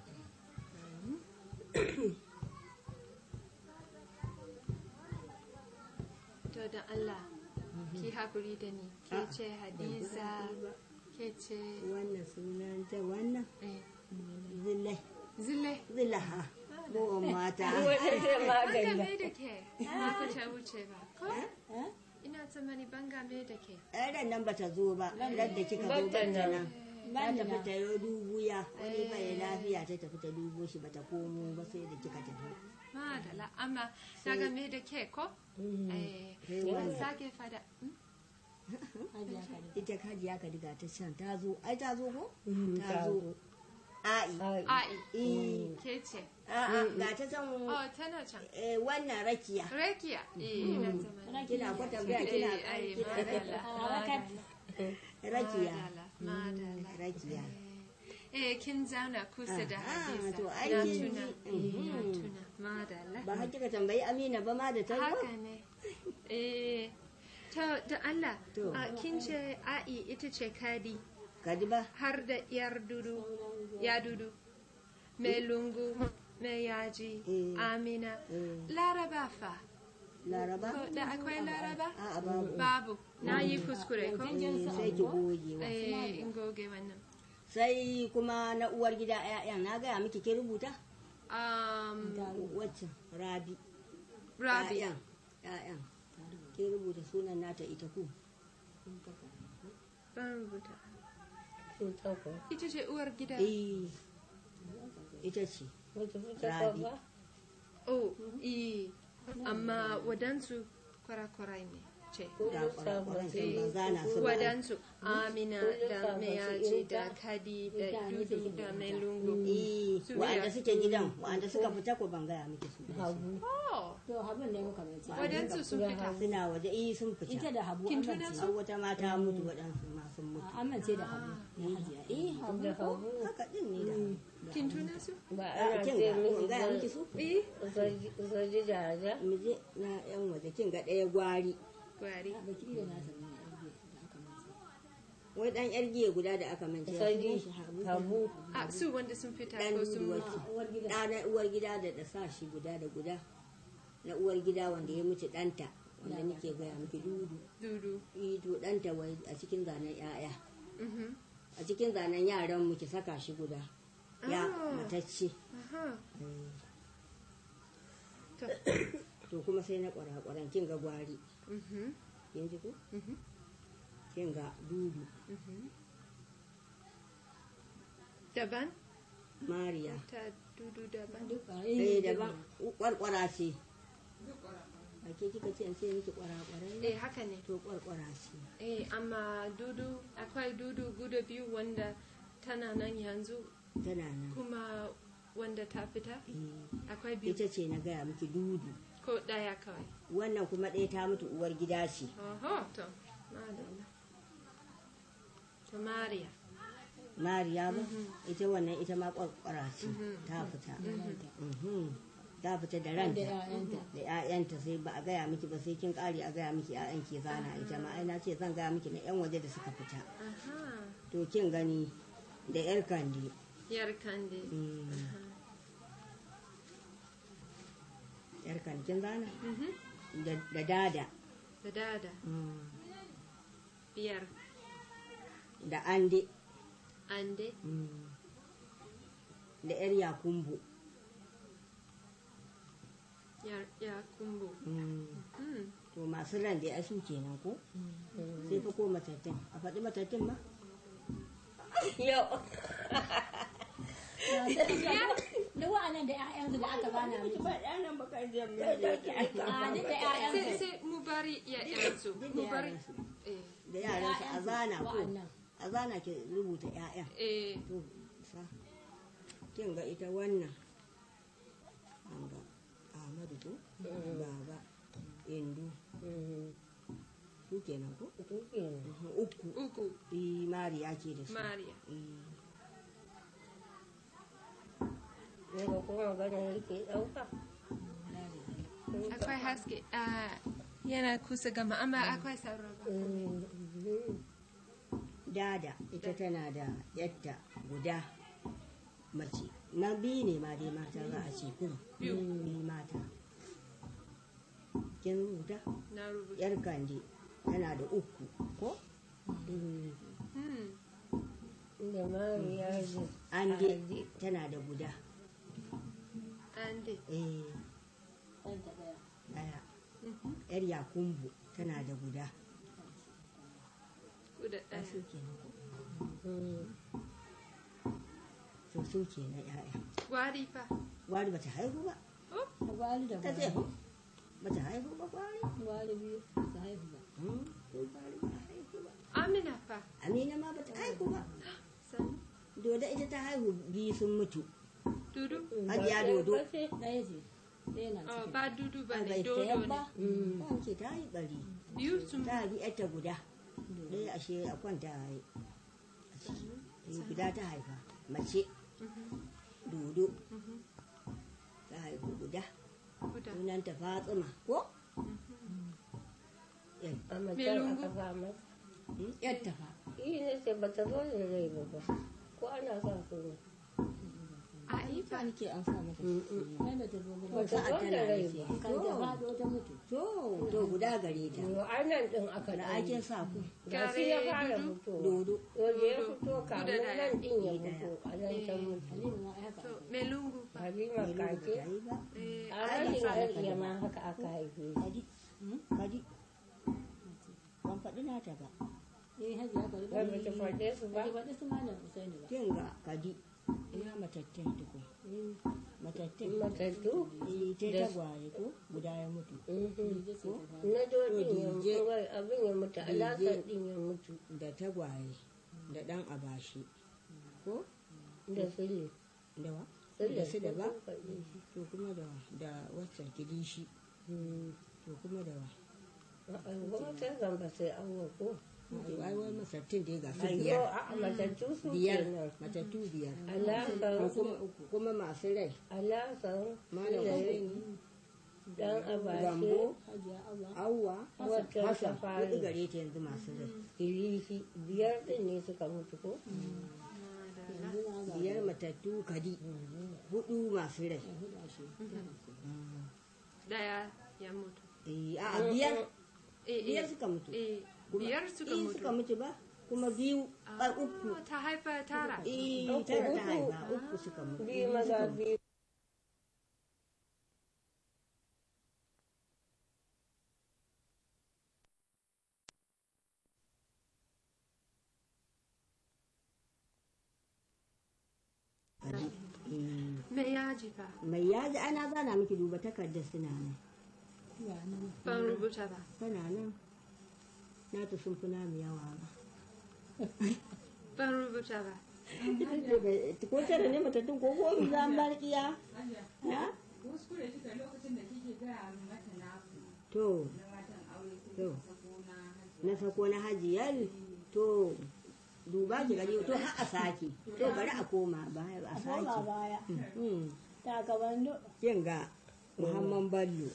to da Allah ki haƙuri da ni ke ce hadiza ke ce wannan sunan ta wannan eh, zillai zile zillaha ko mata Wata ce ban magani. game da ke na ku ta wuce ba ko ina tsammani ban game da ke ɗan nan bata zo ba ran da kika zo Bata bata nan. nan ta tafi ta yi dubu ya wani bai lafiya ta tafi ta dubo shi bata komo ba sai da kika tafi madala amma na game da ke ko eh Sai ban wanda. sake fada hmm? ita kajiya ka diga ta can ta zo ai ta zo ko ta ta zo a'i Ai. ai Eh, ke ce a'a ga ta can oh tana can eh, wannan rakiya rekiya eh ina tsammani kina kwata biya kina eh ai kina madala rakiya madala madala rakiya eh kin zauna kusa da Ah, hadiza to ai na kin tuna ji. eh, na tuna madala ba har kika tambayi amina ba ma da ta zo haka ne eh to da Allah To. a, kin ce ai ita ce kadi kadi ba har da yar dudu ya dudu mai lungu mai yaji Eh. amina Eh. laraba fa laraba ko da akwai laraba a'a babu babu na yi kuskure ko Eh, sai ki goge wa eh in goge wannan sai kuma na uwar gida ƴaƴan na gaya miki ki rubuta Um, wacce rabi Rabi. ƴaƴan ƴaƴan ki rubuta sunan nata ita ku Ban rubuta. Sun takwas. Ita ce uwar gida. eh ita ce Wata fi Rabi. takwas ba? Oh, eh. Amma wadansu kwarakwarai ne ce. ga kwarakwaran can ban gana su ba Wadansu Amina da Mayaji da Kadi da Dudu da Melungu. eh Su wa'anda biya. suke gidan wa'anda suka fita ko ban gaya miki su ba. Habu. Oh, to habun ne muka mace wadansu sun fita. suna waje eh sun fita ita da habu Kin an tuna mace har wata mata mutu waɗansu ma sun mutu an mace da habu na hajiya eh habu Da ko habu. haka din ne da Kin tuna su? Ba a ana kin ce ga in gaya miki miki su Eh, soji jaja. muje na yan waje kin ga ɗaya gwari gwari. baki da nasa ne da aka mace wai dan yar giya guda da aka manta Soji habu. A su wanda sun fita dan ko sun dudu mutu. wacce uwar gida da na uwar gida da da sa shi guda da guda na uwar gida wanda ya mutu ɗanta wanda nake gaya miki dudu Dudu. ido ɗanta wai a cikin zanen yaya Mhm. a cikin zanen yaran mu ki saka shi guda ya Ah. matacce Aha. To. to kuma sai na kwarakwaran kin ga gwari Mhm. kin ji ko Mhm. kin ga dudu Mhm. Daban? mariya Ta dudu daban. eh daban kwarkwara ce a ke kika ce in ce miki kwarakwaran ne Eh, haka ne. to kwarkwara ce Eh, amma dudu, akwai dudu guda biyu wanda tana nan yanzu tana nan kuma wanda ta fita. eh Akwai biyu ita ce na gaya miki dudu ko ɗaya kawai. wannan kuma ɗaya ta mutu uwar gida ce Oho, to, madalla. To, Mariya. mariya ba ita wannan ita ma kwarkwara ce ta fita Mhm. ta fita da ranta da 'ya'yanta sai ba a gaya miki ba sai kin kare a gaya miki 'ya'yan ke zana ita ma ai na ce zan gaya miki na 'yan waje da suka fita Aha, to kin gani da 'yar kandi yar Kande. Mm. Aha. yar kandi kin zana Mhm. da da dada Da dada, Mm. biyar. da ande Ande, Mm. da 'yar yakumbu yar Yakumbu. Mm. Hmm. to masu ran da ya su kenan ko sai fa ko matattun a faɗi matattun ma Yau. da wa'annan da ƴaƴansu da aka bana miki ɗanan baka je mu a duk da Sai, ƴaƴansu sai mu bari ya yansu. Mu bari. Eh, da yaransu a zana ko wa'annan a zana ki rubuta 'ya'yan eh, to sa kin ga ita wannan an ga Ahmadu ko baba Indu su kenan ko Mhm, uku uku. eh Mariya ke da su Mariya. Eh, Daga kuma ganin yake ɗauka. Akwai haske. Ah, yana kusa gama, amma akwai sauraba. dada ita tana da yatta guda mace na biyu ne ma dai mata za a ce kuma Biyu. biyu mata kin rubuta Na rubuta. yar kandi tana da uku ko Hmm. Da Mariya ji. ande tana da guda Ande. eh daya yar yakumbu tana da guda Guda a su ɗaya. kenan ko to su kenan ya'ya Gwari fa. gwari bata haihu ba gwali da ta ce bata haihu ba gwari gwali biyu su haihu ba Hmm, to gwari ba haihu ba Amina fa. amina ma bata haihu ba Sani. dodo ita ta haihu biyu sun mutu Dudu. hajiya dodo ɗaya ce ɗaya na Oh, ciki ba dudu ba Ba ne, bai dodo sayar ne. ba ta ce ta yi bari Biyu sun ta haifi yarta guda ɗaya ashe a kwanta a yi a ciki Eh, guda ta haifa mace dodo ta haifu guda guda. sunanta fatsima ko A macen Melungu. aka fama. yarta fa Iyi ne ce ba ta zo da rai ba ba. Ko ana sa su ne. A ifa nake an sa mata. Mai da ta zo Ko ta a tana rai ba. kan ta fado ta mutu. To, to guda gare ta. Yo anan din aka Da ake sa ku. da shi ya fara fito. Dodo. Yo da ya fito kamun nan din ya fito a nan ta mutu. Halima ma ai haka. to melungu fa Halima kake. eh A rashin iya ma haka aka haife shi. Kadi. Kadi. Ban faɗi nata ba. Eh hajiya bari Wai ba ta faɗe su ba. Ba faɗi su malam Usaini ba. Kin ga kadi. Ina matattun tuku. Matattun. Matattu. Eh, ta tagwaye ko guda ya mutu. Na dodin ya mutu wai abin ya mutu alasan din ya mutu Da tagwaye. Da ɗan abashi. Ko? da fili. Da wa? Fili Da su da ba? faɗi shi. To kuma da wa? Da waccan kilishi. To kuma da wa? Kuma sai zamba sai an ko. Ai wai masattun dai ga su Ayyo biyar. a matattu su Biyar. kenan. Matattu biyar. Alasan Kuma kuma masu rai. alasan Malam filaye Hussein. dan abashe Gambo. Hajiya Abba. Awwa. wacce ta Hassan. Hudu fari gare ta yanzu masu rai. ilishi biyar din ne suka mutu ko. Biyar matattu kadi. Hudu masu rai. daya ya mutu Eh, a biyar. eh Biyar eh suka mutu. eh Kuma- biyar suka eh, mutu suka mutu ba. Kuma biyu. A uku. Oh, ta haifa tara Eh, tara ta haifa. Uku suka mutu. Biyu maza biyu. me yaji fa Mai yaji ana zana miki duba takardar suna nan. ban rubuta ba Tana nan. Na ta sun fi namu yawa ba. ban rubuta ba Ko tara ne matattun ko gomi za mu bar kiya? Ha? To. To. Na sako na hajiyar. To. Duba ki gari to har a sake. To bari a koma baya a Koma sake. baya. Hmm. Ta kabando. Kin ga Muhammad Bello.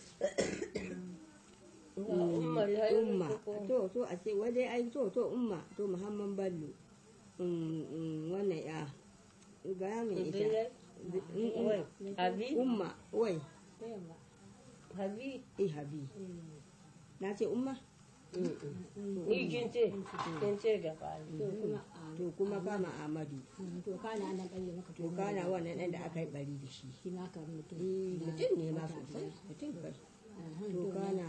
Umma Umma. To to a ce waje ai to to umma to Muhammad Bello. Mm, mm, wannan ya. Ga mai ita. Wai, Habi, Umma, wai, Ta yamma. Habi, eh habi. Na ce umma? ni kin ce, kin ce da fari. To kuma a To kuma kama Ahmadu. to kana nan ɗanye maka To kana wannan ɗan da aka yi bari da shi. shi ma ka mutum. Eh, mutum ne ma sosai. Mutum kai. To kana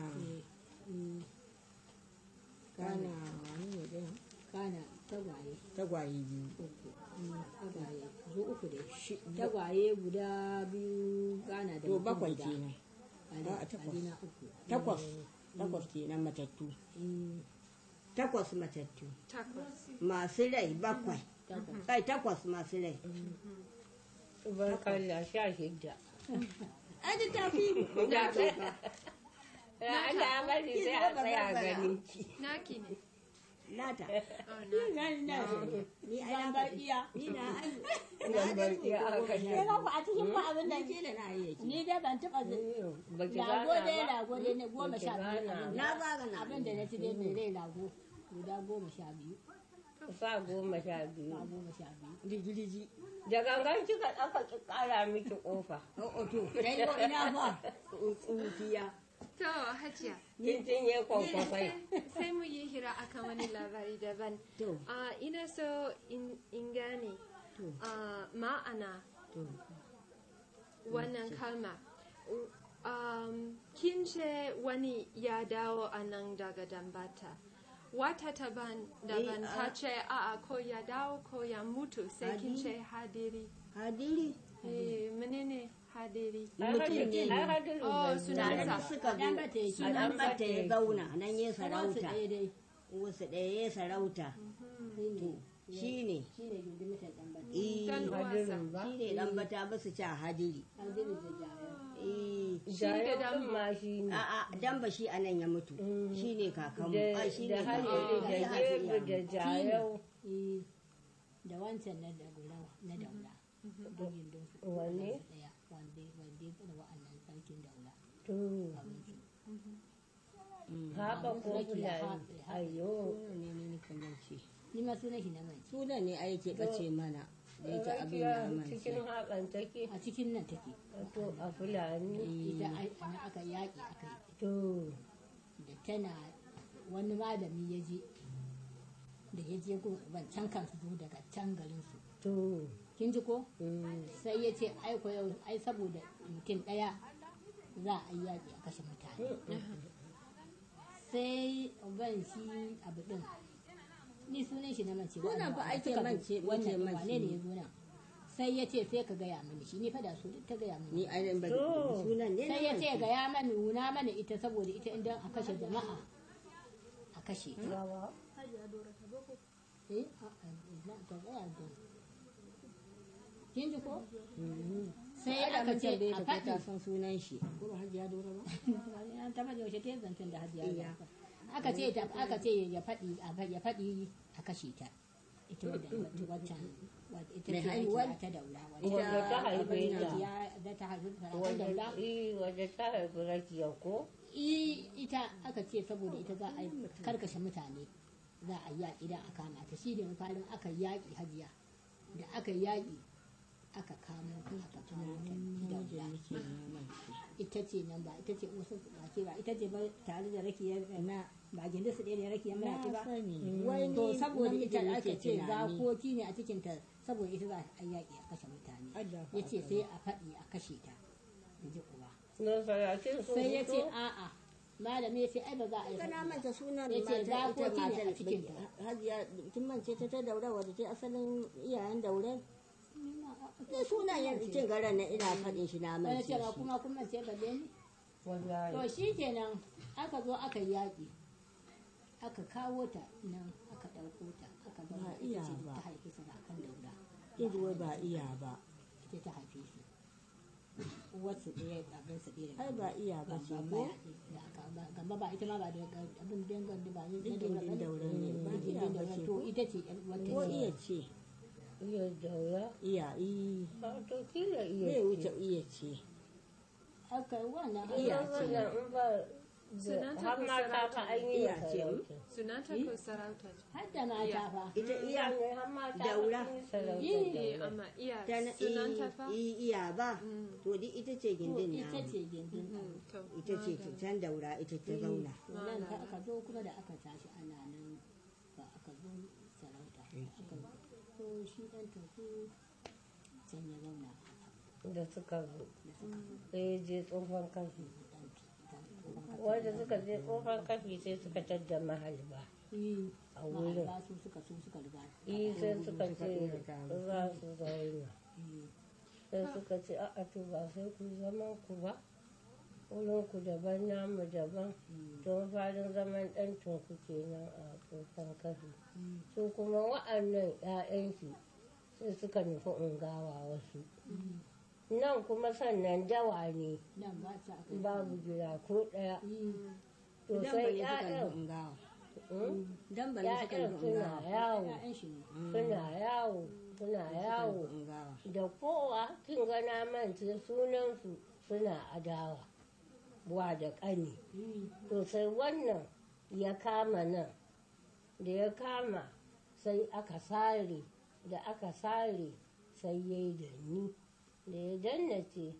kana wani ne ɗaya? Kana tagwaye Tagwaye biyu. uku. Tagwaye su uku dai. Tagwaye guda biyu kana da To mutum bakwai guda. kenan. Ali- Ba a takwas. Ali na uku. Takwas. Takwas kenan matattu. Takwas matattu. takwas Masu rai bakwai. Kai takwas masu rai. Ban kalla sha shidda. Aji tafi. Da Allah ya bari sai a tsaya gani. naki ne Nata. oh na Ni ai na iya. Ni na ai. Ban bar iya aka Sai ce. ba ku a cikin ba abin da Ni ke da na iya ki. ni dai ban taɓa Ba ki lago gana dai ba. lago dai na goma sha biyu abin da- Na zaga na. abin da na ci dai mai rai lago guda goma sha biyu Sa goma sha biyu. ba goma sha biyu Digiriji. Da gangan kika aka ki kara miki kofa. Oh, to. Dai yo ina fa. Tsufiya. to hajiya Kin cinye kwankwasai. sai mu yi hira akan wani labari daban To. Ah, ina so in in gane To. ah, ma'ana To. wannan kalma um, kin ce wani ya dawo a nan daga dambata wata taban daban ta ce a'a ko ya dawo ko ya mutu sai kin ce hadiri Hadiri. eh menene hadiri Mutum ne. Ai hadirin oh ban sunansa Da suka zo. Dan bata yake. Sunan bata ya zauna. Nan ya wasu sarauta. ɗaya dai Wasu ɗaya ya sarauta. To. Shi ne. shi ne gindin mutan ɗan bata Eh. dan uwansa hadirin ba. Shi ne ɗan bata ba su ci hadiri. hadiri da jaya Eh. Jayo din ma shi ne. A'a, dan ba shi anan ya mutu. Shi ne kakanmu. Da Ai, shi ne da hadiri da gebe da jayo. Eh, da wancan na da gulawa na daula duk gindin su Wanne? ɗaya wanda wanda ya da wa'annan sarkin daula To, abinci haɓa ko fulani. Ayyo. Ne ne ni kan ce. ni ma sunan shi na mai Sunan ne ai ke bace mana. da yake abin ya mance. cikin haƙan take a cikin nan take to a fulani ita ai ana aka yaƙi aka yi to da tana wani malami ya je da ya je gun uban can kan su zo daga can garin su to kin ji ko mm, sai ya ce ai ko yau ai saboda mutum ɗaya za a yi yaƙi a kashe mutane sai uban shi abu din ni sunan shi na mace Sunan fa ake mance- wannan muke wane ne mance. ya zo nan sai ya ce sai ka gaya mini shi ni fa da su duk ta gaya mini Ni ai ba To. sunan ne. sai ya ce gaya mani nuna mana ita saboda ita idan a kashe jama'a a kashe ta yawa eh a a na ta tsaya da kin ji ko sai Sai aka ce a ta ta faɗi san sunan shi. Ko ba Hajiya Dora ba? an taɓa yaushe ta yi zancen da hajiya ba aka ce ta aka ce ya faɗi a fa- ya faɗi a kashe ta ita wadda waccan wadda ita Mai ce haihuwar? ake ta daura Wadda ta haife abin ta. ya da ta haifi ta daura wadda i wadda ta haifi rakiya ko I- ita aka ce saboda ita za a yi karkashe mutane za a yi yaƙi da a kama ta shi ne farin aka yi yaƙi hajiya da aka yi yaƙi aka kamo ta aka kamo ta daura ita ce nan ba ita ce wasu ba ce ba ita ce ba tare da rakiyar na ba gindi su ɗaya da rakiyar Na mai ba sani. Wai to ni saboda ita namijin da aka nake ce tunani. zakoki ne a cikin ta saboda ita za a yi yaƙi a kashe mutane Allah fa ya ce aka sai a faɗi a kashe ta in ji uba na sarakin sun sai ya ce fito a'a malami ya ce ai ba za a yi Kana faɗi ba. manta sunan Ya ce mata ita zakoki ne a matar cikin ta. Hajiya kin mance ta ta daura wadda ta asalin iyayen daure. Ni sunan yan cin garan na ina faɗin shi na wani mance ce ba shi. kuma kun mace balle ni wallahi to shi kenan aka zo aka yi yaƙi aka kawo ta nan aka ɗauko ta aka zama Ba ita iya ce ba. ta haifi sa da kan daura Kin ji wai ba iya ba. ita ta haife shi wasu ɗaya abin su ɗaya da Ai ba iya ba ce gaba ko? da aka ba gaba ba ita ma ba da abin dangan da ba ne na Dindin daura daure ne. Ba ba iya ba ce to ko? ita ce ƴar uwarta Ko ce. iya ce. iya daura Iya i. a to kila iya Bai wuce iya ce. aka yi wannan Iya Iya ce. ce in ba Sunanta har ko mata sarauta fa an yi Iya ce. sarauta Sunanta ko sarauta ce? har da mata fa Ita iya ne har mata daura. an yi sarauta Eh, daura. amma iya ta na sunanta fa? i iya ba. To di ita ce to gindin ita namu. ce gindin Mm, to, Ita ce ta can daura ita ta zauna. to nan ka aka zo kuma da aka tashi ana nan ba aka zo sarauta aka zo shi dan tafi can ya zauna da suka zo sai ya je tsofan kafi dan dan wanda suka je tsofan kafi sai suka tadda mahalba a wurin ba su suka su suka riga yi sai suka ce za su zauna sai suka ce a to ba sai ku zaman ku ba wurin ku daban namu daban don farin zaman ɗan tunku kenan a tsofan kafi su kuma wa'annan 'ya'yanki sai suka nufi ungawa wasu nan kuma sannan dawa ne nan ba ta aka babu gida ko ɗaya to Dan sai bane suka ƴaƴan nufi ungawa. mm, Dan bane suka ƴaƴan nufi suna ungawa. yawo ƴaƴan shi ne suna yawo suna yawo Ungawa. da kowa kin ga na mance sunansu suna adawa wa da ƙani to sai wannan ya kama nan da ya kama sai aka sare da aka sare sai ya yi da ni da ya dannace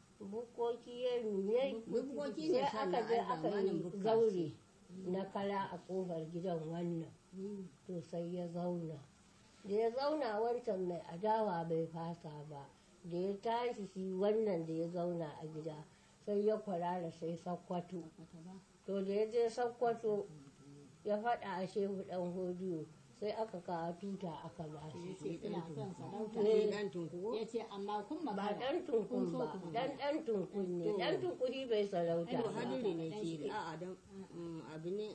bukoki ya miye Bukoki ne sai aka je sallah, ai, aka ba wani yi bukka zaure na kala a kofar gidan wannan to sai ya zauna da ya zauna wancan mai adawa bai fasa ba da ya tashi shi wannan da ya zauna a gida sai ya kwarara sai sakkwato to da ya je sakkwato ya faɗa a shehu ɗan hodiyo sai aka kawo tuta aka ba shi ina son sarauta Ni dan tunku. ya ce amma kun ba magana ɗan tunkun ba ɗan ɗan tunkun ne ɗan tunkuri bai sarauta To ba hadiri ne ke da. A'a dan mm, abu ne.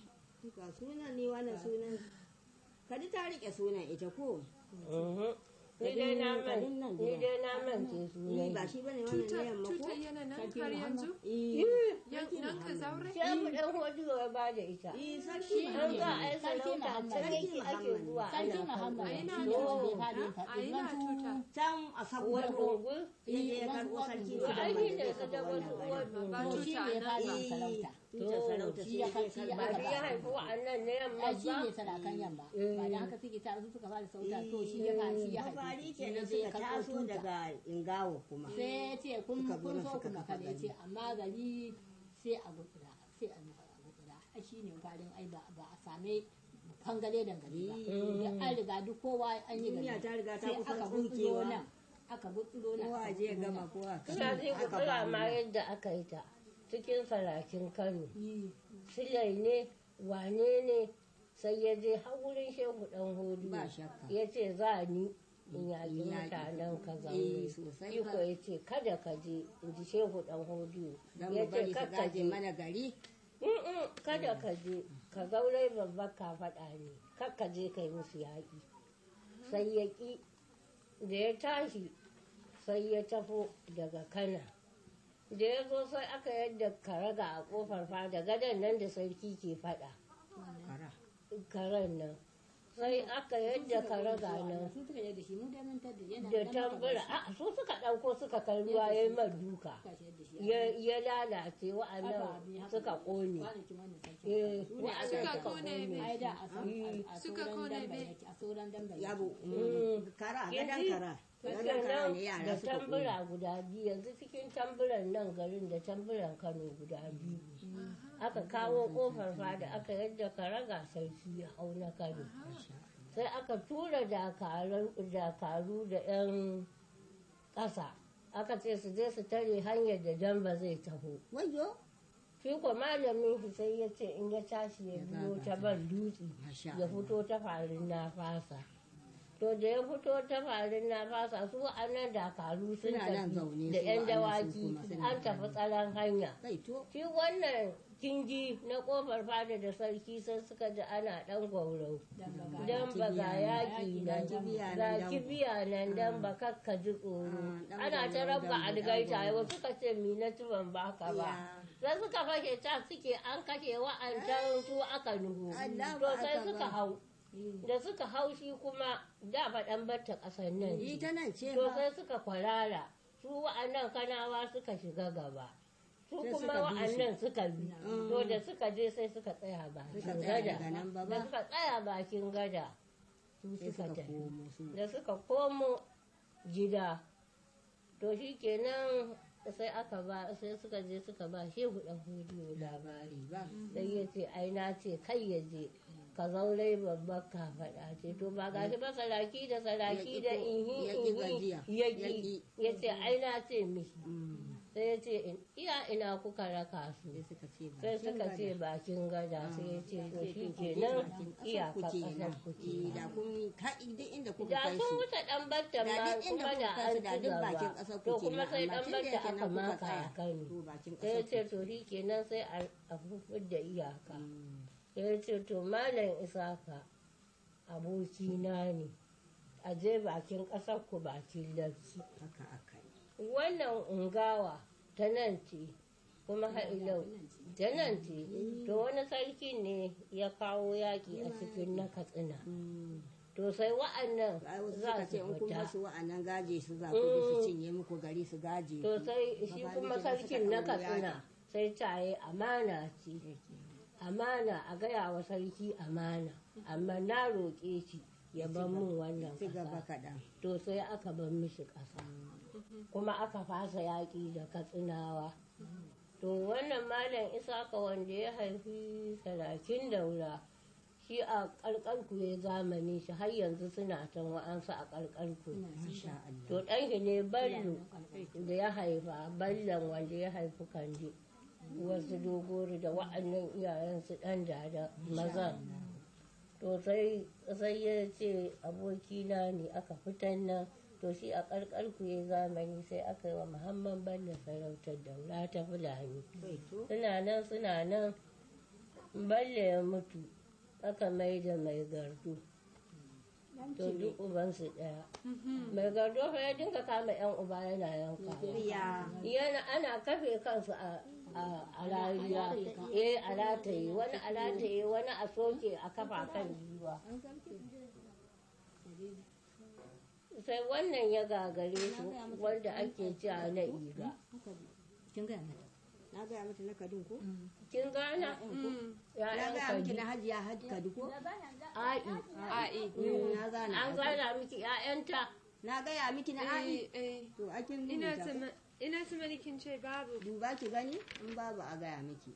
Ga sunan ni wannan sunan. Kadi ta rike sunan ita ko? Mhm. ni dai na man Kadin nan ni gida. dai na mance Ni sunan ba shi bane wannan na yamma ko? tuta yana nan har yanzu? Eh. Yan- Nan ka zaure? shehu ɗan hodiyo ya ba da ita Eh sarki an za a yi Sarki sarauta Muhammad. can yake ake zuwa sarki ana muhammad A ina shi ne tuta? wanda ya faɗi A faɗi ina tuta? Can a uwar sakwato. gungun Ya je ya karɓo sarki to Muhammad ai da ne ya ka kafa da wannan wasu garin. uwar Ba gungun to shi tuta ne ya a nan faɗi ba. sarauta tutar sarauta shi ya sai kan- shi ya ya ba karba. shi ya haifi wa'annan na yamma ai shi ba ne sarakan yamma Eh. ba da haka suke tare su suka fara sauta to shi ya fa- shi ya haife Mafari su. kenan Shi ya suka je ya taso karɓo tuta. daga Ingawo kuma. sai ya ce kun Suka zo kun nan so suka ku kafa makale ya ce gari. amma gari sai a gutsura sai a nufa a gutsura ai shi ne farin ai ba ba a same fangale dangane ba da an riga duk kowa an yi Duniya gari ta riga ta sai kusan aka gutsuro tsukewa. nan aka gutsuro nan Kowa aka je ya gutsuro gama nan. kowa ka. suna zai Aka gutsura ba mu. ma yadda aka yi ta cikin sarakin kano Yi. silai ne wane ne sai ya je har wurin shehu dan hudu Ba shakka. ya ce za ni in yaƙi Yaƙi. mutanen ka Eh, zaune sosai iko fa. ya ce kada ka je in ji shehu dan hudu Dan ya mu ce bari su kakka gaje je mana gari. Mm-mm, kada ka je ka zaurai babbar ka faɗa ne kakka je kai musu yaƙi sai ya ƙi da ya tashi sai ya tafo daga kana da ya zo sai aka yadda karaga a kofar fada gadon nan da sarki ke faɗa Kara. karen nan sai aka yadda karaga nan su suka yi da shi mu da mun tadda yana da dan tambura a su suka ɗauko suka kai ruwa ya yi duka suka shi da shi ya ya lalace wa'annan suka ƙone kwanakin wannan sarki Eh, Suka wa'annan kone me? ai da a san a Suka sauran kone damba me? yake a sauran damba yake Yabo. Kara. Gadan Yanzu kara. Gadan kara ne yara da suka koyi. tambura guda biyu yanzu cikin tamburan nan garin da tamburan kano guda biyu aka kawo kofar fada aka yadda karaga sarki ya hau na kano sai aka tura dakaru dakaru da 'yan ƙasa aka ce su je su tare hanyar da damba zai taho Wayo. shi ko malamin shi sai ya ce in ya tashi ya biyo ta ban dutse Masha ya fito ta farin na fasa to da ya fito ta farin na fasa su wa'annan dakaru sun Suna nan tafi zaune da su 'yan wa'annan su dawaki kuma suna an tafi tsaron hanya Kai to. shi wannan kingi na kofar fada da sarki sai suka ji ana dan gwaurau dan ba ga yaƙi nan ga kibiya nan dan ba kakka ji tsoro ana ta rabba algaita yau suka ce mi na tuban baka ba sai suka fashe ta suke an kashe wa'ancan su aka nuhu to sai suka hau da suka hau shi kuma da faɗan batta ƙasar nan ce. Ita nan ce to fa. sai suka kwarara su wa'annan kanawa suka shiga gaba su Sai kuma suka bi wa'annan suka bi to da suka je sai suka tsaya bakin Suka tsaya gada daga nan ba da ba. suka tsaya bakin gada su Sai suka suka tafi komo su. da suka komo gida to shi kenan sai aka ba sai suka je suka ba shehu dan hudu labari Ba. sai ya ce ai na ce kai ya je ka zaurai babbar ka faɗa ce to ba gashi ba saraki da saraki Ya ƙi da ko- inhi ya ƙi inhi gajiya. ya Ya ƙi ƙi. ya ce ai na ce mishi Mm. sai ya ce in- iya ina kuka raka su Sai suka ce ba. sai suka ce bakin gada sai ya ce to shi kenan iyaka ƙasar ku Eh, da kenan kun ka duk inda kuka da kai sun su. wuce dan batta Da ma duk inda kuma da kuka kai an su da ci duk bakin gaba ƙasar ku to kuma kenan. sai Amma dan tun da batta yake aka nan kuka maka tsaya, a kano to bakin sai ya ƙasar ce ku. to shi kenan sai a a fufud da iyaka Mm. sai ya ce to malam isaka abokina ne a je bakin ƙasar ku bakin lafci Haka aka yi. wannan ungawa ta nan ce kuma ha'ilau ta nan ce to wani sarki ne ya kawo yaƙi a cikin na katsina Mm. to sai wa'annan Ai, wasu za suka ce su in kun fita basu wa'annan gaje su za ku bi su cinye muku gari su gaje. to ku. sai shi Ba kuma ba suka sarkin na ɗau katsina sai caye amana ce amana a gaya wa sarki amana amma na roƙe shi ya ban min wannan Ci gaba ƙasa kaɗan. to sai aka ban mishi ƙasa kuma aka fasa yaƙi da katsinawa to wannan malam isaka wanda ya haifi talatin daura shi a ƙarƙarku ya zamani shi har yanzu suna can wa'ansu a ƙarƙarku Masha Allah. to ɗan shi ne ballo da ya haifa ballon wanda ya haifi kande wasu dogori da wa'annan iyayensu ɗan da mazan to sai sai ya ce abokina ne aka fitan nan to shi a ƙarƙarku ya zamani sai aka yi wa muhammad bello sarautar daura ta fulani suna nan suna nan bello ya mutu aka mai da mai gardu to duk ubansu ɗaya mai gardo fa ya dinga kama yan uba yana yanka yana ana kafe kansu a a rariya eh a rataye wani a rataye wani a soke a kafa kan jiwa sai wannan ya gagare su wanda ake cewa na iga kin gaya mata na gaya mata na kadun ko kin gana na gaya miki na hajiya hajji kadu ko ai A'i. na gana an gana miki ƴaƴanta na gaya miki na ai Eh, eh. to akin Ina rubuta ko? tama ina tsammani kin ce babu. duba ki gani in babu a gaya miki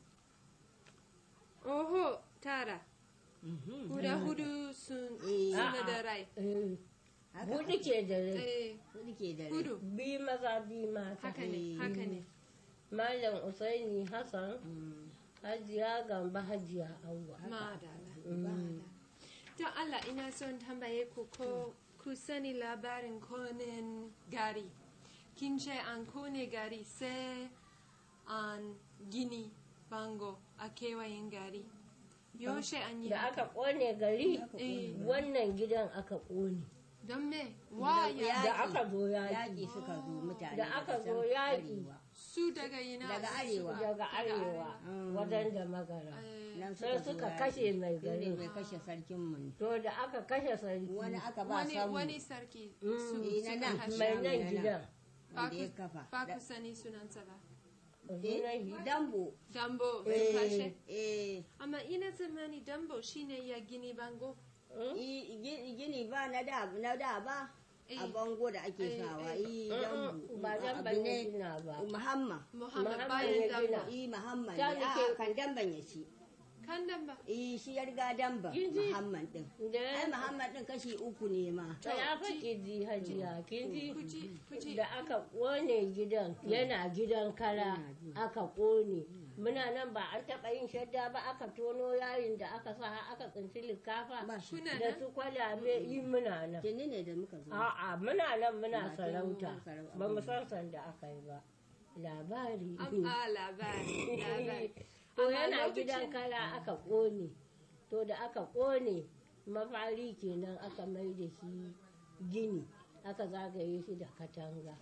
Oho, tara. Guda hudu sun suna da rai. Eh, hudu ke da rai Eh, hudu ke da rai hudu. bi maza bi mata Haka ne, haka ne. malam usaini hassan hajiya gamba hajiya auwa Madala. Madala. Don Allah ina son tambaye ku ko ku sani labarin konin gari. Kin ce an kone gari sai an gini bango a kewayen gari. Yaushe an yi da haka? aka kone gari Eh, wannan gidan aka kone don me? Wa ya da aka zo yaƙi yaƙi suka zo mutane da aka zo yaƙi su daga ina? daga arewa daga arewa wajen da magara Eh, nan sai zo suka yaƙi. kashe mai Shi ne gari mai kashe sarkin mun to da aka kashe sarki wani aka ba wani samu wani sarki Mm. su Eh, na suka nan. kashe. mai Shamu nan na gidan Ba wanda ya ku- kafa ba Da- ku sani sunansa ba. eh, dambo Dambo sun Eh. kashe. eh Amma ina tsammani Dambo shine ya gini bango. i- gi- gini ba na da na da ba a Eh. bango da ake Eh, sawa eh. i dambo ba dan abu ban ne gina ba muhammad Muhammad Muhammad bayan ya Dambo. gina. i muhammad Ta ne nake- a kan damban ya ci Kan Damba. i shi ya riga damba Kinji? muhammad din da ai muhammad din kashi uku ne ma ya fa ji hajiya kinji Kuji, kuji. da aka kone gidan yana gidan kara aka kone muna nan ba an taɓa yin shadda ba aka tono yayin da aka sa har aka tsinci likafa ba shi Kuna da nan? su kwalabe yi muna nan kinni ne da muka zo a'a muna nan muna Muna sarauta tun sarau- ba mu san sanda aka yi ba labari Am a labari, labari. to Amma yana lokacin- gidan kara aka kone to da aka kone mafari kenan aka mai da shi gini aka zagaye shi da katanga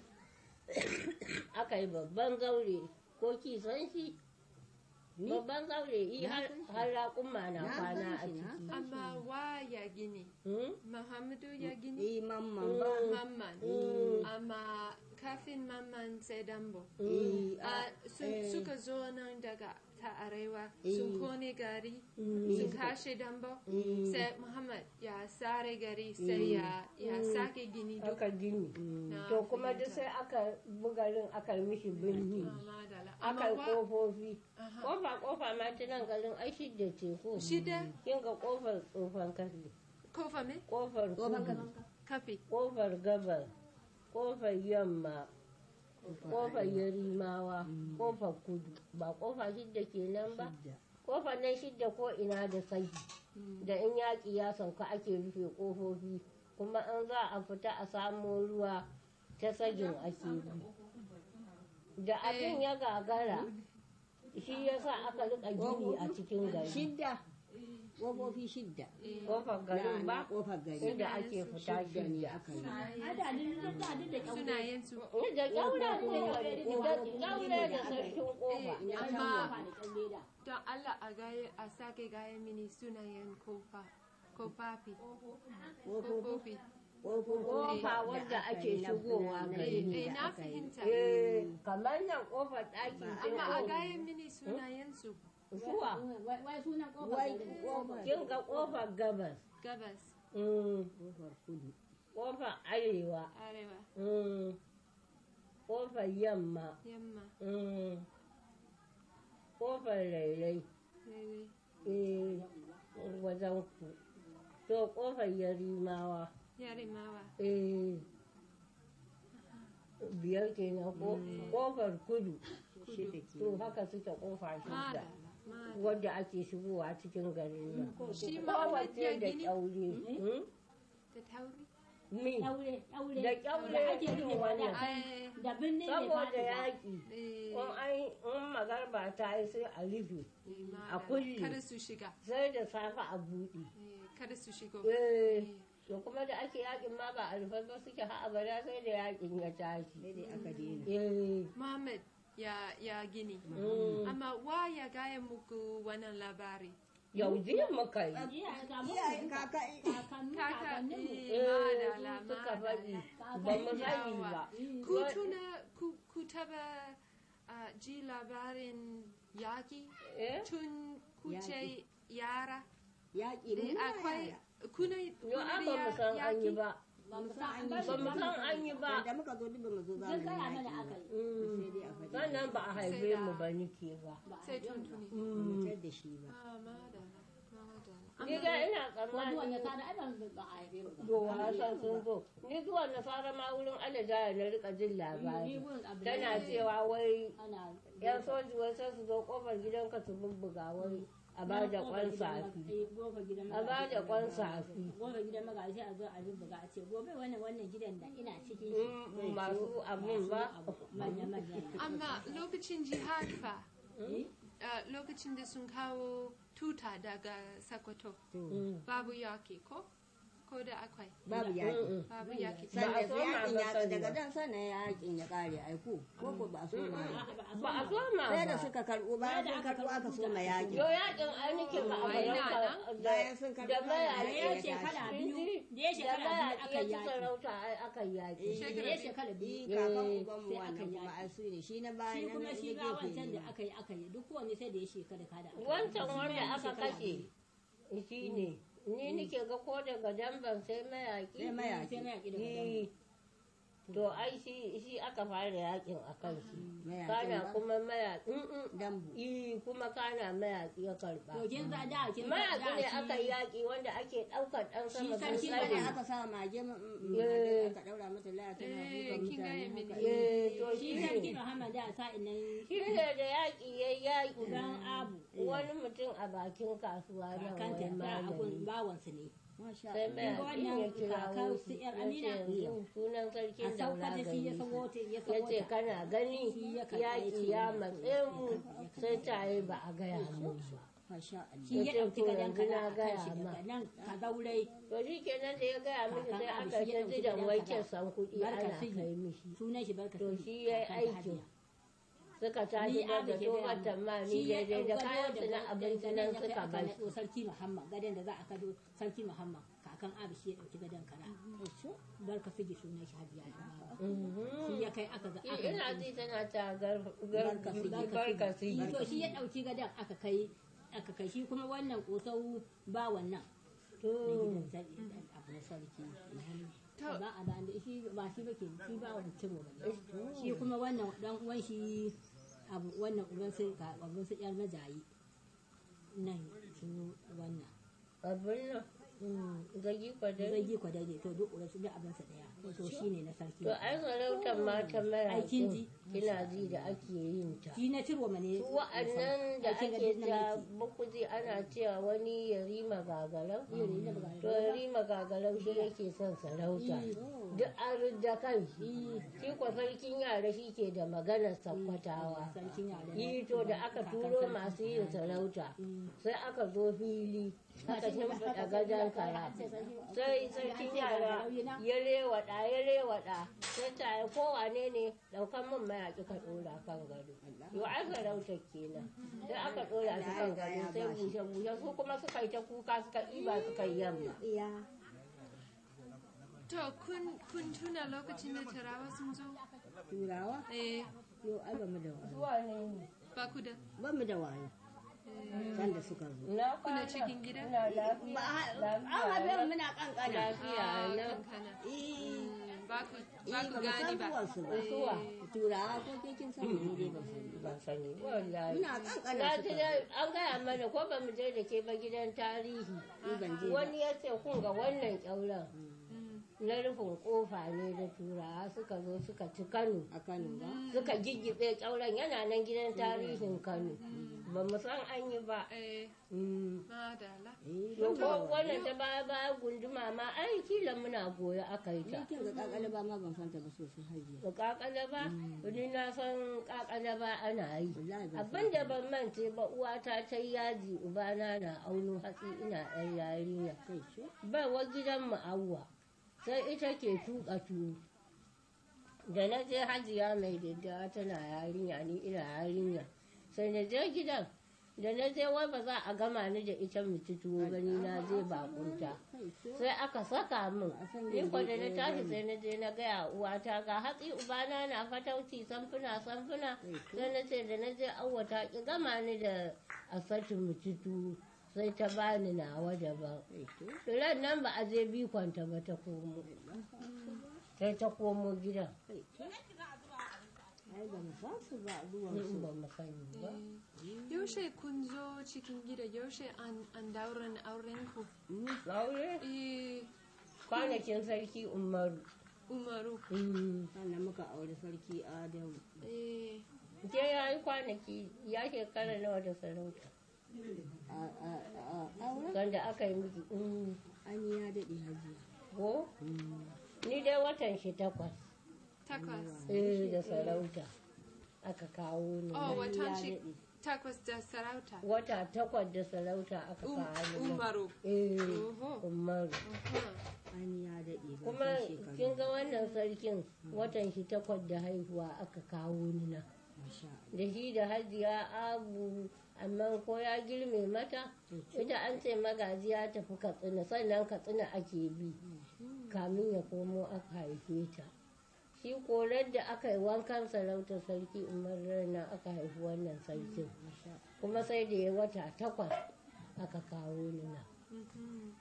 aka yi babban zaure ko ki san shi babban zaure yi har har raƙuma na Na kwana san a shi, na ciki Amma wa ya gini? Hmm? Muhammadu ya gini? i mamman ba Mamman. Amma kafin Mamman sai Dambo. i Ah, sun- Suka zo nan daga ta arewa sun kone gari sun kashe Dambo sai Muhammad ya sare gari sai ya ya sake gini duk. aka gini Na to kuma duk fahimta. sai aka bugarin aka mishi birni Madala. aka Amma yi wa kofofi Aha. kofa kofa ma ta nan garin ai shidda ce ko shida kin ga kofar tsofan kafi kofa me? kofar kudu Kafi. kofar gabar kofar yamma kofar yarimawa kofar kudu ba kofa shidda kenan ba kofar nan shidda ko ina da sai da in yaƙi ya sauka ake rufe kofofi kuma in za a fita a samo ruwa ta sagin ake bi da abin ya gagara shi ya sa aka rika gini a cikin gari shidda ƙofofi shidda kofar garin ba ƙofar gari inda ake fita shidda ne shidda aka yi Sunayensu. da kyaure da kyaure da sarkin kofa Amma don Allah a gaya a sake gaya mini sunayen kofa. Kofafi. Kofofi. kofa wanda ake shigowa gari Eh, na fahimta. eh kamar nan kofar ɗakin Amma a gaya mini sunayensu. zuwa wai sunan kofar wai garin. ƙofar kin ga kofar gabas Gabas. mm, ƙofar kudu kofar arewa Arewa. mm, kofar yamma Yamma. mm, kofar rairai Daidai. eh wajen ku to kofar yarimawa Yarimawa. eh biyar kenan ko kofar kudu shidda ke to haka suke kofa shida Madala. Madala. wadda ake shigowa cikin garin nan Shi Muhammad ya kowace da gini kyaure hmm? da tauri. mi Kyaure, kyaure. da kyaure Da ake irin rufe wannan Ai, da birnin ne saboda faɗi ba. yaƙi eh, in an in magarba ta yi sai a rufe madala. kulle. Kada su shiga. sai da safe a buɗe Eh, Kada su shigo. eh to kuma da ake yaƙin ma ba a rufe ba suke ha abada sai da yaƙin ya tashi sai dai aka daina eh Muhammad ya, ya gini. mm. Amma wa ya gaya muku wannan labari? yau jiya muka yi Iyaye iyaye kaka kakannu Kaka, kakanninmu. eh, eh madala, su suka faɗi madala. ba mu sani ba Ku tuna, ku, ku taba uh, ji labarin yaƙi Eh? tun kuce yara? Yaƙi Eh, mun akwai yara. kuna Yo, kuna a da ba mu ya- san an yi yaƙi? ba. ba mu san an Ba mu san an yi ba. Da muka zo duk ba mu zo sun zamanin gaya mana yaƙi aka ba. yi Sai dai a faɗi. Sannan ba a haife mu ba nike ba. Sai tuntuni. Ba mu tar da shi ba. Ah, madala, madala. Ni ga ina ko zuwan tsammani ya sada ai ban ba a haife mu ba do Hassan sun zo. Ni zuwa nasara ma wurin alajaya na rika jin ni labari. wurin abu Tana cewa wai ana yan soji wai sai su zo kofar gidanka su bubbuga wai a ba da kwan safi. A ba da kwan safi. gobe gidan magaji sai a zo a rubuga a ce gobe wannan wannan gidan da ina cikin shi Mm, Masu abun ba. manya manya Amma lokacin jihad fa, uh, lokacin da sun kawo tuta daga Sokoto, babu yaƙi ko? Ko da akwai? Babu yaƙi. Babu yaƙi. Ba a Sannan so sai ma yaƙin ba ya sani daga ba. dan sannan yaƙin ya ƙare aiku ko ko ba a so ma ba. Ba a so ma Sai da ba. suka karɓo bayan sun karɓo aka so ma yaƙi. Yo yakin ainihin ba a Wai na bayan nan? Bayan sun karɓo da bayan mayaƙi ya yaƙi ya shekara tashi. biyu da ya da shekara biyu mayaƙi aka ya yi ci yaƙi sarauta ai aka yi yaƙi. da ya shekara biyu Yi kakan ubanmu sai aka wannan yi kuma yaƙi. ai su ne shi na shi bayan nan kuma na shi ga gefe wancan ne. da aka yi aka yi duk kowanne sai da ya shekara kada aka yi. Wancan Shi wanda ya yi aka shekara kashe biyu. shi ne. Ni nike ga ko daga damban sai mayaƙi. Sai mayaƙi. sai mayaƙi daga Eh, To ai shi shi aka fara yakin a kan shi. Mayaƙin Kana ba? kuma mayaƙi. Dambu. Eh kuma kana mayaƙi ya karɓa. to kin za da kin za Mayaƙi da ne shi- aka yi yaƙi wanda ake ɗaukar ɗan sama sun sarki Shi tsare. ne aka sa mage mm, mm, Eh. mage aka daura mata laya tana Eh, dukan kin gaya mutane mini. haka. Eh, to shi shi sarki ne. Muhammad da sa inan Shi ne da yaƙi ya yi yaƙi. uban abu Wani mutum a bakin kasuwa nan kan wai ta abun malami. bawansu ne Masha Sai Allah. mayaƙin ya kira kakar wasu. su yar Ya ce Amina. yanzu sunan a sarkin sauka daula da shi ya gari. sawo ta ya Ya sawo ce ta kana gani Shi ya karɓa ya yaƙi ce ya yana matse mu sai ta yi ba a gaya mu ba. Masha Allah. shi ya Ya ce ɗauki to gadon yanzu kada na a kan gaya shi ma. daga nan ka zaurai To shi kenan da ya gaya miki sai Kakan aka Abu shi ya ta ɗauki jidan gidan wai kaza. san kuɗi barka ana sigi kai mishi. sunan shi barka To sigi shi ya yi kakan aikin. Hajiya. Suka tashi Ni da Abu da ke tohon gaya mu. tamani Shi ya daidai da ɗau kayan gado su na da abinci gadon nan ya kai suka aka bar. naɗo sarki Muhammad gadon da za a kado sarki Muhammad kakan Abu shi ya ɗauki gadon kara barka sigi sunan shi Hajiya shi ya kai aka ga aka Ina ji tana ta gar Barka sigi. barka sigi. to shi ya ɗauki gadon aka kai aka kai shi kuma wannan ƙosau ba wannan To gidan sarki abu na sarki To, ba a ba da shi ba shi bake shi ba wani cimo ba ne shi kuma wannan dan uwan shi abu wannan uban sai ka abun su yar majayi nan su wannan abin nan zagi kwadai. zai kwa daidai to duk uwan su da abin sa daya to shine na sarki To ai sarautar matan Aikin ji. mayaƙin kina ji da ake yin ta. shi na cirwa mane Su wa'annan da Aikin ake gadon ta namiji. bukuji ana cewa wani ya rima gagalau. To ya rima gagalau shi yake son sarauta. Duk an rudda kan shi. Shi kwa sarkin yara shi ke da maganar sakkwatawa. sarkin yare Yi to da aka turo masu yin sarauta sai aka zo fili aka shimfiɗa gadon kara sai sarkin yara ya rewaɗa ya rewaɗa sai ta yi kowane ne ɗaukan min mayaƙi ka ɗora kan gado yau ai sarautar kenan sai aka ɗora shi kan gado sai bushe bushe su kuma suka yi ta kuka suka ɗiba suka yi yamma. Iya. to kun, kun tuna lokacin da turawa sun zo? Turawa? Eh, Yo, ai ba mu da wayo. Zuwa ne ne. ba ku da? Ba mu da wayo. Sanda suka zo. Na Kuna kwana cikin gida? ina lafiya An haife mu muna kankana. lafiya Ah, na kankana. Eh, Mm, Ba ku, eh, ba ku ba mu gani san ba. zuwansu ba. zuwa Turawa ko ke kin sani ne dai ba sani. ban sani wallahi. Muna kankana Na suka ji dai an gaya mana ko ba mu je da ke ba gidan tarihi. Ni ban je ba. Wani ya ce kun ga wannan ƙyauren Mm. na rufin kofa ne da turawa suka zo suka ci Kano. A Kano ba. Suka giggibe ƙyauren yana nan gidan tarihin Kano. Ba mu san an yi ba. Eh, Mm. madala. Eh, To ban da ko wayo. wannan ta baya baya gunduma ma ai kila muna goya aka yi ta. Ni kin ga kakale ba ma ban santa ba sosai hajiya. Ba kakala ba, wani na san kakala ba ana yi. Wallahi ban Abin da ban mance ba uwata ta yi yaji ubana na auno hatsi ina ɗan yarinya. kai shi. Bai wa gidan mu awwa sai ita ke tuka tuwo. Da na je hajiya mai daddawa tana yarinya ni ina yarinya. Sai na je gidan da na je wai ba za a gama ni da ita mu ci tuwo gani na je bakunta sai aka saka min ni ko da na tashi sai na je na gaya uwata ga hatsi ubana na fatauci samfuna samfuna sai na ce da na je awwata ki gama ni da asatu mu ci tuwo sai ta bani nawa daban ran nan ba a je bikonta ba ta komo sai ta komo gidan ai ba mu san su ba zuwan in su ba mu sani ba Yaushe kun zo cikin gida yaushe an, an daurin aurenku? aure Eh, kwanakin sarki umaru Umaru. Mm. sannan muka aure sarki adamu Eh, je ya yi kwanaki ya shekara nawa da sarauta a a a aure sanda aka yi miki mm. an yi ya daɗe hajiya ko ni dai watan shi takwas takwas. eh da sarauta aka kawo ni Oh, watan ya shi daɗe. takwas da sarauta. wata takwas da sarauta aka Um, kawo ni Umaru. eh Oho. umaru Aha. an yi ya daɗe ba kuma san shekaru kin ga wannan sarkin watan shi takwas da haihuwa aka kawo ni nan masha Allah. da shi da hajiya abu amma ko ya girme mata ita an ce magajiya tafi katsina sannan katsina ake bi kamin ya komo aka haife ta shi korar da aka yi wankan sarautar sarki umar na aka haifi wannan sarkin kuma sai da ya wata takwas aka kawo ni nan Mhm.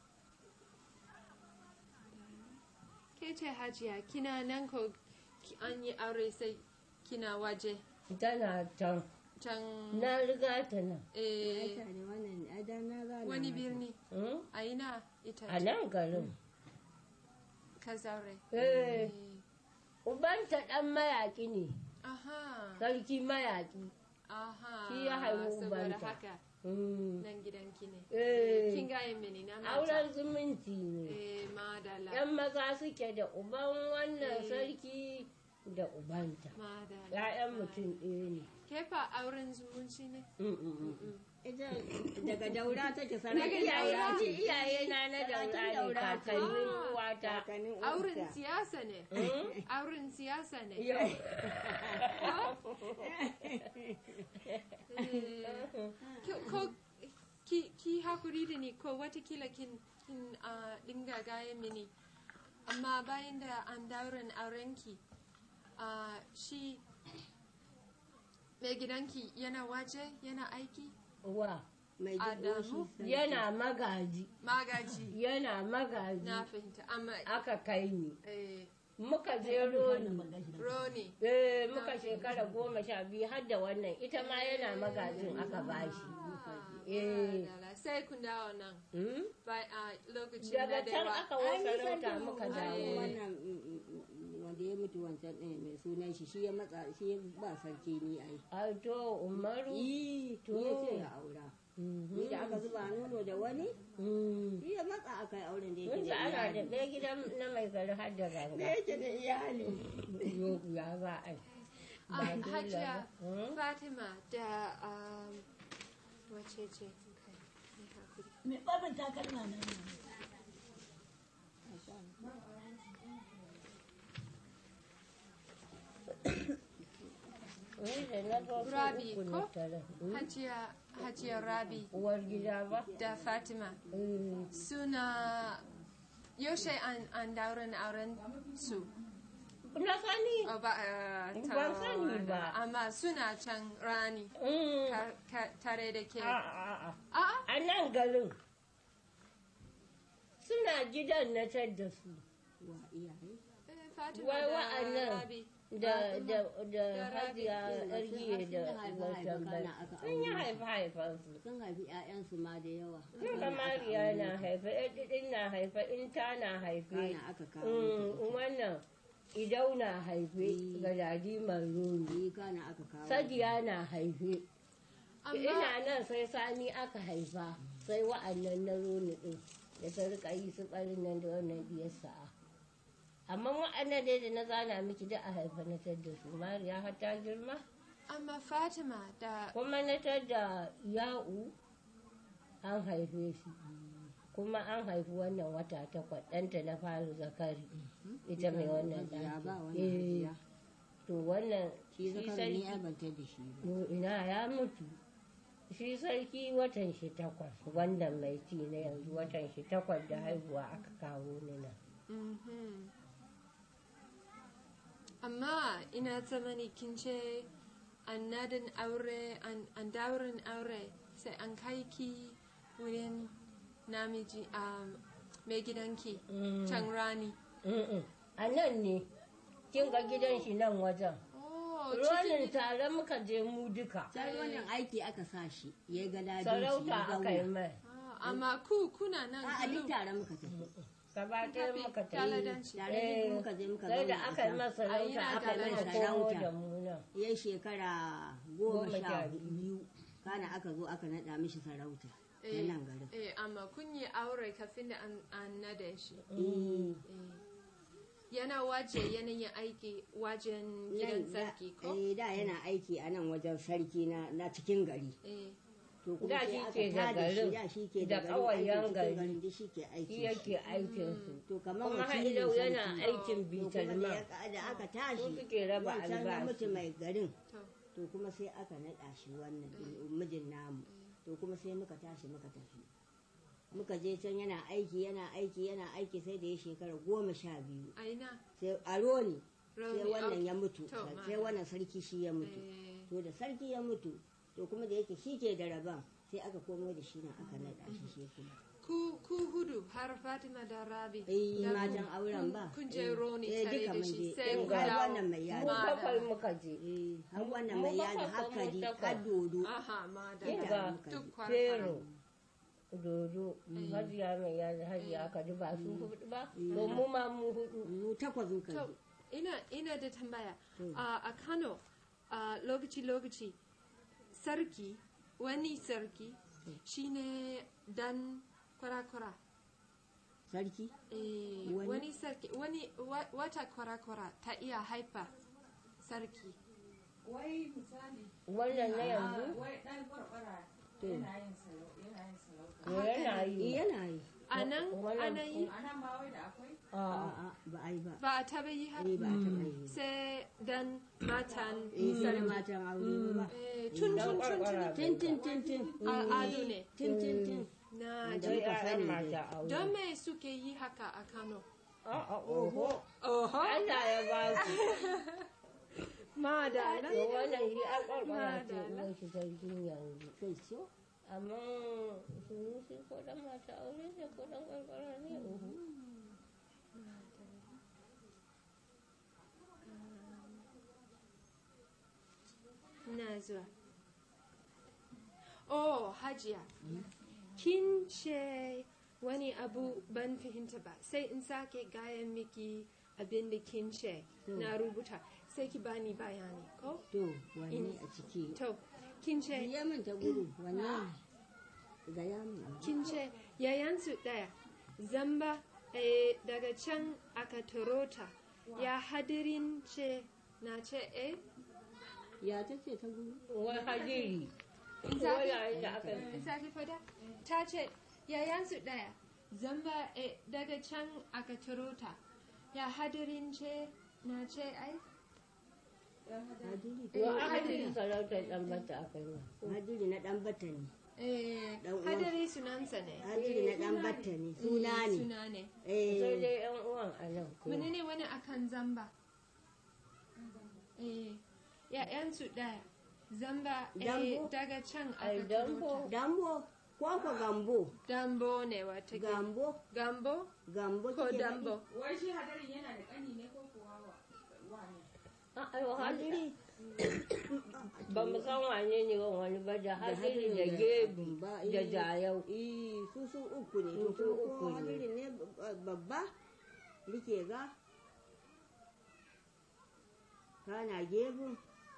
Ke ce hajiya, kina nan ko ki- an yi aure sai kina waje tana can can na riga ta nan eh, Aita ne wannan adan na gane wani mata. birni Hmm? a ina ita a nan garin ka zaure. eh Eh, ubanta dan mayaki ne aha, sarki mayaki aha. Shi ya haihu saboda ubanta. haka Hmm. nan gidanki ne. Eh. Kin gaya mini na mata. auren zumunci ne Eh, madala. yan maza suke da uban wannan Eh. sarki da ubanta Madala. ya'yan mutum ɗaya ne Kefa auren zumunci ne? Mm, mm, mm. ita daga daura take Daga sarki iyaye Daura? ce iyaye na na daura ne Daura ce. kakannin Ah. uwata kakannin Auren uwarta. siyasa ne. Hmm? Auren siyasa ne. Yau. Ki- ko ki, ki hakuri da ni ko watakila kin, kin uh, dinga gaya mini amma bayan da an daurin aurenki uh, shi mai gidanki yana waje yana aiki wa mai Adamu? jiƙoshi yana magaji magaji yana magaji na fahimta amma aka kai ni eh, muka je roni Roni eh muka shekara goma sha biyu har da wannan ita ma yana magajin aka bashi eh madala. Sai kun dawo nan hmm? bai a lokacin daga da can dewa aka wasa sarauta muka dawo wannan mm, mm, mm, wanda ya mutu wancan ɗin mai sunan shi shi ya matsa shi ya ba sarki ni ai ai to umaru yi to ya ce ya aura ni da aka zuba nono da wani Hmm. shi ya matsa aka yi auren da yake Mun da ana da iyali ɗaya gidan na mai gari har da da ganga. yake da iyali Yo ya za a yi. Ah, Ba dole Hajiya ba. Hmm? Fatima da um, wace ce? Okay, ni hakuri. Me babin takalma na nan. Ni da na zo su Rabi, uku ko? na tare. Hmm? Hajiya Hajiya Rabi Uwar gida ba? da Fatima Hmm. suna yaushe an, an daurin auren su. Na sani. Oh, ba, uh, ta- Ban sani ba. Amma suna can rani Hmm. ka- ka- tare da ke. A a a. A'a, A nan garin. Suna gidan na tar da su. wa iyaye eh, Fatima Wai da wa'annan. Rabi. Da da da Da Rabi. hajiya argiye da Sun haifa wancan haifa bai. kana aka Sun yi aure. haifa haifansu. sun haifi 'ya'yansu ma da yawa Nan ga Mariya na haifa, ɗin na haifa, Inta na haife. kana aka kawo Mm, wannan idau na haife ga ladimar roni. yi kana aka kawo Sadiya na haife. Amma Ina nan sai Sani aka haifa, sai wa'annan na roni ɗin da ta rika yi su ɓarin nan da wannan biyar sa'a. Amma wa'annan dai da na zana miki da a haifa na tar da su. Mariya har ta girma. amma Fatima da Kuma na tar da Ya'u an haife shi. Kuma an haifi wannan wata takwas ɗanta na fara zakari. Ita mai wannan ya ba ɗaki. wannan Eh, shi sarki watan shi takwas wannan mai ci na yanzu watan shi takwas da haihuwa aka kawo ni nan. Mhm. Amma ina tsammani kin ce an nadin aure an daurin aure sai an kai ki wurin namiji a mai gidanki can rani. A nan ne kin ga gidan shi nan wajen. Ronin tare muka je mu duka. Sai wannan aiki aka sa shi ya ga daji. Sarauta aka yi mai. Amma ku kuna nan. A duk tare muka tafi. Gaba ɗaya muka tafi. Tare muka je muka sai da aka yi masa sarauta aka yi masa komo da mu nan. Ya shekara goma sha biyu kana aka zo aka naɗa mishi sarauta. Na nan garin. Eh amma kun yi aure kafin da an nada shi. Yana waje yanayin aiki wajen gidan sarki ko? Eh da yana aiki a nan wajen sarki na na cikin gari. To kuma da shi ke da garin da kawayen gari shi ke aiki. Shi yake aikin su. To kamar kuma har ilau yana aikin bitar ma. Da aka tashi suke raba albashi. mutum mai garin. To kuma sai aka naɗa shi wannan mijin namu. To kuma sai muka tashi muka tafi. Muka je can yana aiki yana aiki yana aiki sai da ya shekara goma sha biyu. Aina? Sai a Roni. Sai wannan ya mutu. Sai wannan sarki shi ya mutu. To da sarki ya mutu. To kuma da yake shi ke da rabon sai aka komo da shi na aka naɗa shi shi kuma. Ku ku hudu har Fatima da Rabi. Eh matan auren ba. Kun je Roni tare da shi sai ku ga wannan mai yadi. Mu bakwai muka je. Eh har wannan mai yadi haka di har dodo. Aha ma da duk Fero. Dodo hajiya mai yaji hajiya aka ji ba su hudu ba don mu ma mu hudu mu takwas muka ji. Ina ina da tambaya a Kano a lokaci lokaci sarki wani sarki shine dan kwara-kwara. Sarki? Eh wani sarki wani wata kwara-kwara ta iya haifa sarki. Wai misali. Wannan na yanzu? Wai dan kwara-kwara yana yin sarauta. Yana yi. Yana yi. A nan ana yi? A nan ma wai da akwai? A'a ba a yi ba. Ba a taba yi har? Ba a taba yi. Sai dan matan sarki. matan aure ba. Tun tun tun tun. Tin tin tin tin. Ado ne. Tin tin tin. Na ji ka sani dai. Don me suke yi haka a Kano? A'a oho. Oho. Allah ya ba su. Madala. Wannan shi an ƙwarƙwara ce uwar shi sarkin yanzu. Kai so? Amma su shi ko dan mata aure ne ko dan ƙwarƙwara ne uhu. Na zuwa. Oh, Hajiya. Kin ce wani abu ban fahimta ba, sai in sake gaya miki abin da kin ce na rubuta. Sai ki bani bayani ko? To, wani a ciki. To, kin ce. Ya manta gudu, wani gaya min. Kin ce yayansu ɗaya, zamba eh, daga can aka turota, ya hadirin ce na ce eh? Ya ta ce ta gudu? Wai hadiri. In sake fada? Ta ce yayansu ɗaya, zamba eh, daga can aka turota, ya hadirin ce na ce ai? Wa hadiri sarautar ɗan bata aka yi. Hadiri na ɗan bata ne. Eh, hadiri sunansa ne. Hadiri na ɗan bata ne, suna ne. Suna ne. Sai dai yan uwan a nan. Mene ne wani akan zamba? Eh, ‘ya'yansu ɗaya. Zamba eh, daga can aka Dambo. Dambo. Ko ko gambo? Dambo ne wata Gambo. Gambo? Gambo ko dambo? Wai shi hadarin yana da ƙani ne ko kuwa wa ne? A'a hadiri. Ba mu san wane ne wani ba da hadiri da gebi da jayau. Eh, su su uku ne. To su uku ne. Hadiri ne babba. Rike ga. Kana gebu.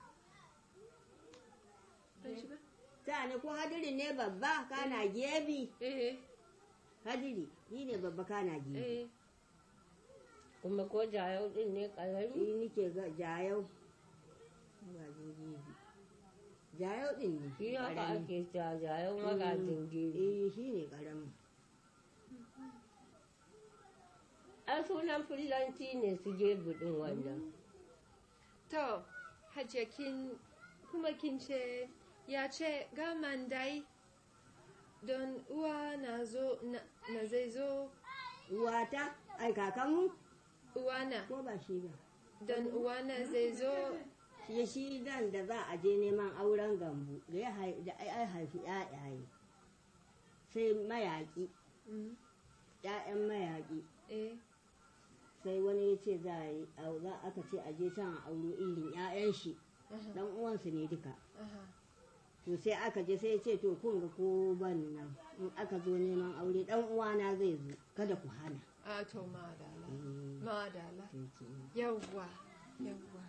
Sani ko hadiri ne babba kana gebi? Eh. Hadiri, ni ne babba kana gebi. Eh. Kuma ko jayau din ne ƙarami? Eh, nike ga jayau. Ba gebi. Jayau din ne. Shi haka ake cewa jayau magajin gebi. Eh, shi ne ƙarami. An sunan fulanci ne su gebu din wannan. To, Hajiya kin kuma kin ce ya ce ga mandai don uwa na zo na na zai zo Uwata, ai kakanmu uwana ko ba shi ba. don uwana zai zo Shi shi dan da za a je neman auren gambu da ya hai- da ai haifi ƴaƴaye. Sai mayaƙi, Mm, ƴaƴan mayaƙi. eh Sai wani ya ce za a yi, au- za aka ce a je can a auro irin ƴaƴan shi. aha Dan uwansu ne duka. aha To sai aka je sai ya ce to kun ga ko ban nan in aka zo neman aure dan uwana zai zo kada ku hana. a to madala Mm. madala Sai ce, yawwa yawwa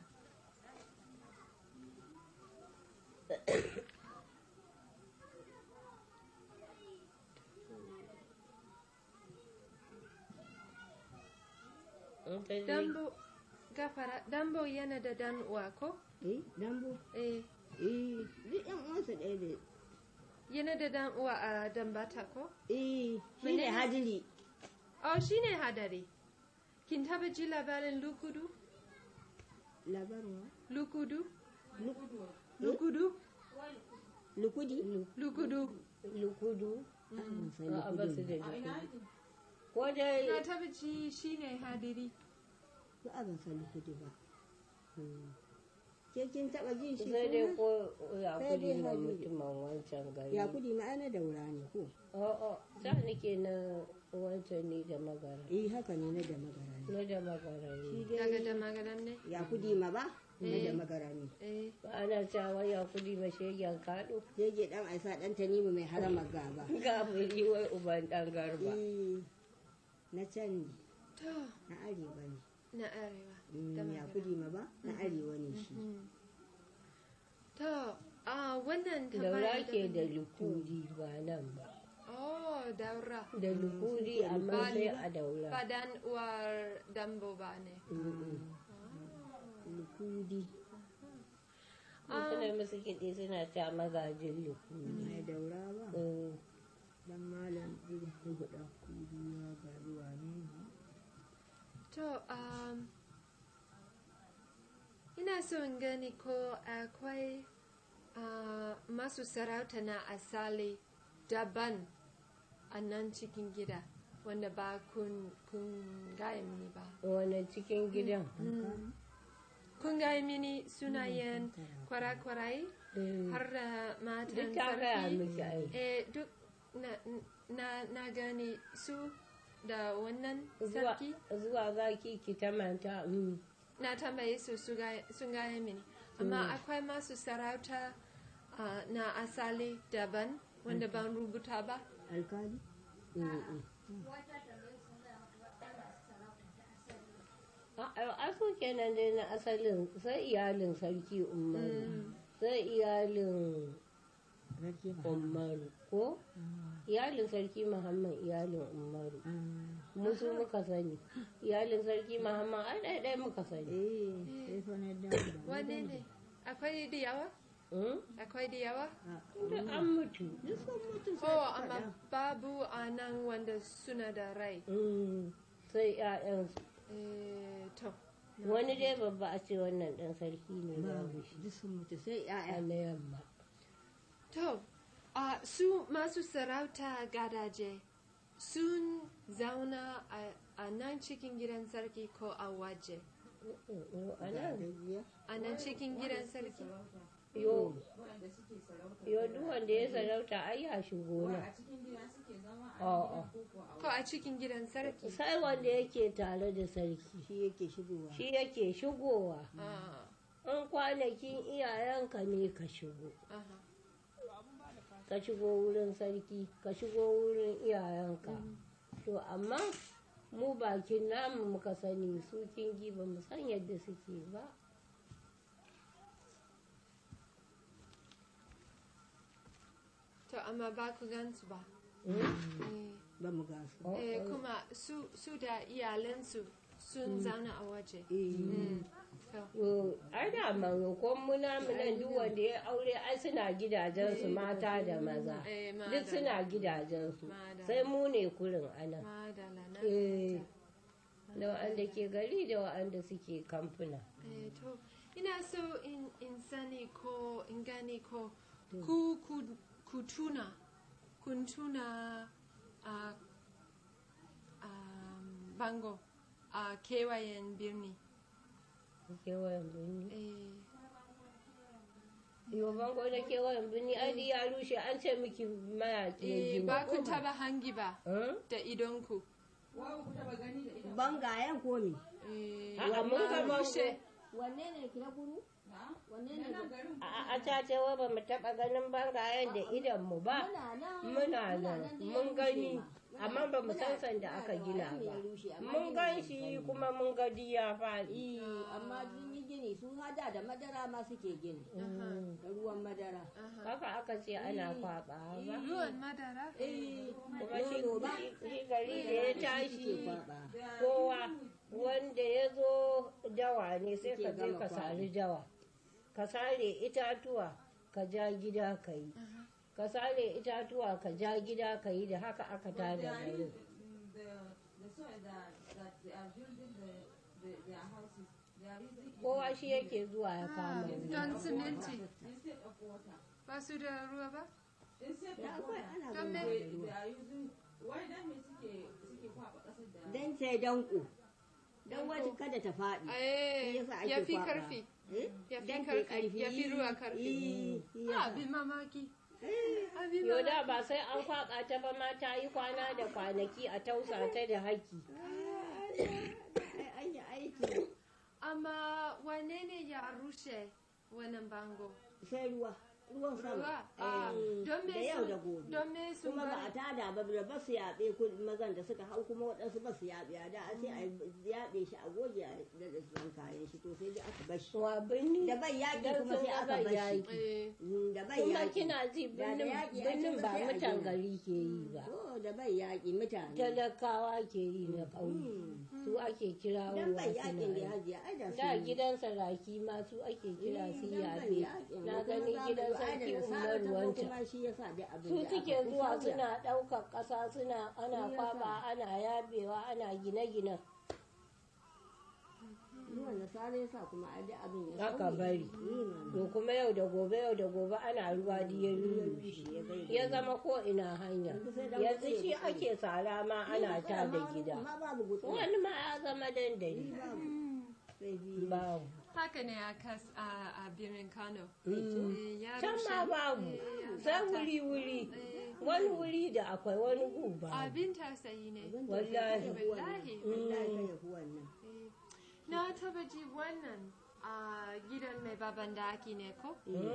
in ka je dambo gafara dambo yana da dan uwa ko Eh, dambo. eh Eh, duk ƴan uwansa ɗaya da. yana da dan uwa a dambata ko Eh, shi ne Menene? hadiri. oh shine hadari kin taba ji labarin lukudu Labarin wa? lukudu Luk- lukudu Lukudi? lukudu lukudu Ah, ban san a ba su lukudin da ba. lukudu ko dai na taba ji shine hadiri Ba a ban san lukudi ba. Hmm. Ke kin taɓa jin shi sai dai suna? ko ya Sai kudi dai na Hadiru. mutumin wancan gari Ya kudi ma'ana daura ne ko? a'a za nake na wancan ne da magara Eh, haka ne na da magara ne. na da magara Shi ne daga dai da magaran ne ya kudi ma ba? Na da Eh. magara ne. eh ba ana cewa ya kudi ma shegen kaɗo Yage dan aisa dan Tanimu mai harama gaba. gafiri wai uban ɗan garba Eh, na can ne, to na arewa ne. na arewa Mm, da ya magara kudi ma ba? Na arewa ne shi. Mm. to a wannan daura tambaya ke da daban- lukudi ba nan ba oh daura da lukudi amma Ba sai ni a daura ba dan uwar dambo ba ne Mm-mm. Lukudi. suna musu kiɗi suna ta magajin lukudi Mai daura ba? Mm. Dan malam irin huɗa kudiya ga ruwa ne. to um, ina so in gani ko akwai uh, masu sarauta na asali daban a nan cikin gida wanda ba kun, kun gaya mini ba wani cikin gidan kun gaya mini sunayen kwarakwarai Mm. har da matan duk ta gaya sarki miki ai eh duk na, na, na gani su da wannan zuwa sarki zuwa zaki ki ta manta mm. na tambaye su su gaya- sun gaya mini amma akwai masu sarauta uh, na asali daban wanda ban rubuta ba Alkali? Mm-mm. a a su kenan dai na asalin sai iyalin sarki umaru sai iyalin Sarki ma. umaru ko iyalin sarki muhammad iyalin umaru musu muka sani iyalin sarki muhammad ai ɗaya muka sani Eh, sai fa na dawo. wane ne akwai da yawa Mm? akwai da yawa duk an mutu Duk sun mutu sai oh faɗa. amma babu a nan wanda suna da rai Mm. sai 'ya'yansu eh, to wani dai babba a ce wannan ɗan sarki ne babu shi Duk sun mutu sai a ƴaƴa. na yamma to a su masu sarauta gadaje sun zauna a, a nan cikin gidan sarki ko a waje Mm, a nan Gajiya. a nan cikin gidan sarki yo waɗanda suke sarauta yo duk wanda ya sarauta ai ya shigo a nan cikin gida suke zama a a'a koko a ko a cikin gidan sarki sai wanda yake tare da sarki Shi yake shigowa. shi yake shigowa ah, in kwanakin iyayenka ne ka shigo aha. ka shigo wurin sarki ka shigo wurin iyayenka to amma mu bakin namu muka sani su kingi ba mu san yadda suke ba to amma ba ku gansu ba Mm? eh, Ba mu gasu. Oh, eh, oh. kuma su, su da iyalansu sun zauna a waje Eh, Mm, to, Yo, ai da maimakon muna munan duk wanda ya aure ai suna gidajensu mata da maza eh, duk madala, suna gidajensu Madala. sai mu ne kurin anan madala na Eh, fahimta. da wa'anda ke gari da wa'anda suke kamfuna Eh, to ina so in, in sani ko in gani ko ku ku ku tuna kun tuna a bango a kewayen birni. Kewayen birni? Eh. Yo bango na kewayen birni ai ya rushe an ce miki maya Eh, ba kun taba hangi ba da idonku. Bangayen komi. Eh, a mun ga rushe. Wanne ne kira guru? Wanne ne? A ta ce wa ba mu taba ganin bangayen da idon mu ba. Muna nan mun gani amma ba mu san sanda aka gina ba. Mun gan shi kuma mun ga diya faɗi. Amma sun yi gini su hada da madara ma suke gini. Da ruwan madara. Haka aka ce ana kwaba ba. Ruwan madara? Eh. Kuma shi gari da ya tashi kowa wanda ya zo dawa ne sai ka je ka sari dawa. Ka sare itatuwa ka ja gida ka yi. Ka sare itatuwa ka ja gida ka yi da haka aka tada garin. Kowa shi yake zuwa ya kama. Don siminti. Ba su da ruwa ba? Don me? Don sai danko. Don wata kada ta faɗi. Ya fi karfi. Ya fi karfi. Ya fi ruwa karfi. Abin mamaki. Yau da ba sai an kwaɓa ta ba ma ta yi kwana da kwanaki a tausa ta da haki. An yi aiki. Amma wane ne ya rushe wannan bango? Sai ruwa. Ruwan sama. Don da yau da gobe. Don me sun kuma ba a tada ba da ba su yaɓe mazan da suka hau kuma waɗansu ba su yaɓe a da a sai a yaɓe shi a goge a da tsohon kayan shi to sai dai aka bar shi. Wa birni da bai yaƙi kuma sai aka bar shi. Da bai yaƙi. Kuma kina ji birnin ba mutan gari ke yi ba. Da bai yaƙi mutane. Talakawa ke yi na ƙauye. Su ake kira wa bai yaƙin da hajiya ai da su. Da gidan saraki ma su ake kira su yaɓe. Na gani gidan sarki Umaru wancan. Su suke zuwa suna ɗaukar ƙasa suna ana kwaba ana yabewa ana gine-gine. Aka bari. To kuma yau da gobe yau da gobe ana ruwa diya rushe. Ya zama ko ina hanya. Yanzu shi ake tsara ma ana ta da gida. Wani ma ya zama dandali. Babu. Haka ne a birnin Kano. Can ma babu, sai wuri-wuri. Wani wuri da akwai wani guba. Abin tausayi ne. Wallahi. Na taba ji wannan a gidan mai baban daki ne ko?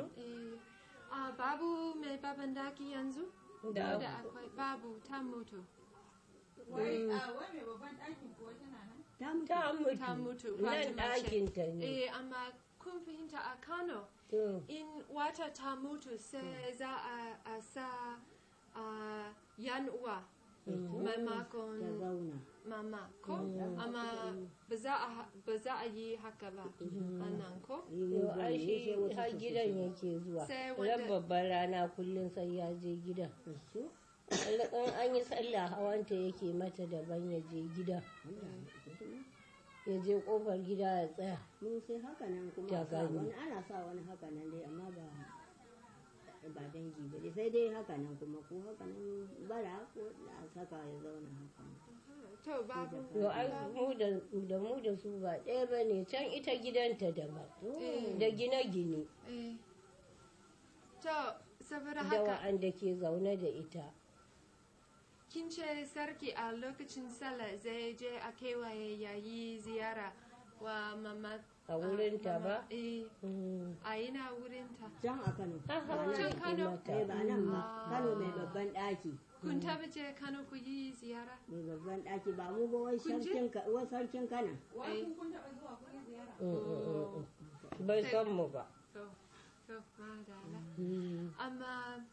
Babu mai baban daki yanzu? Da akwai babu ta mutu. Wai mai babban dakin kuwa tana nan? Ta mutu. Ta mutu. Nan ɗakin ta ne. Eh, amma kun fahimta a Kano, in wata ta mutu sai za a sa yan uwa maimakon mama ko? Amma ba za a yi haka ba a nan ko? Yau ai shi har gidan yake zuwa. Ran babban rana kullum sai ya je gidan. in an yi sallah hawanta yake mata daban ya je gida ya je kofar gida ya tsaya mun sai haka nan kuma sa wani ana sa wani haka nan dai amma ba ba dangi ba sai dai haka nan kuma ko haka nan bara ko da saka ya zauna haka to babu to ai mu da da mu da su ba ɗaya bane can ita gidanta daban da gine-gine to saboda haka da wa'anda ke zaune da ita kin ce sarki a lokacin sallah zai je a kewaye yayi ziyara wa mama a wurinta ba? eh a ina wurinta can a Kano can Kano eh ba nan ba Kano mai babban daki kun taba je Kano ku yi ziyara mai babban daki ba mu ba wai sarkin wai sarkin Kano wai kun taba zuwa ku yi ziyara bai san mu ba to to madala amma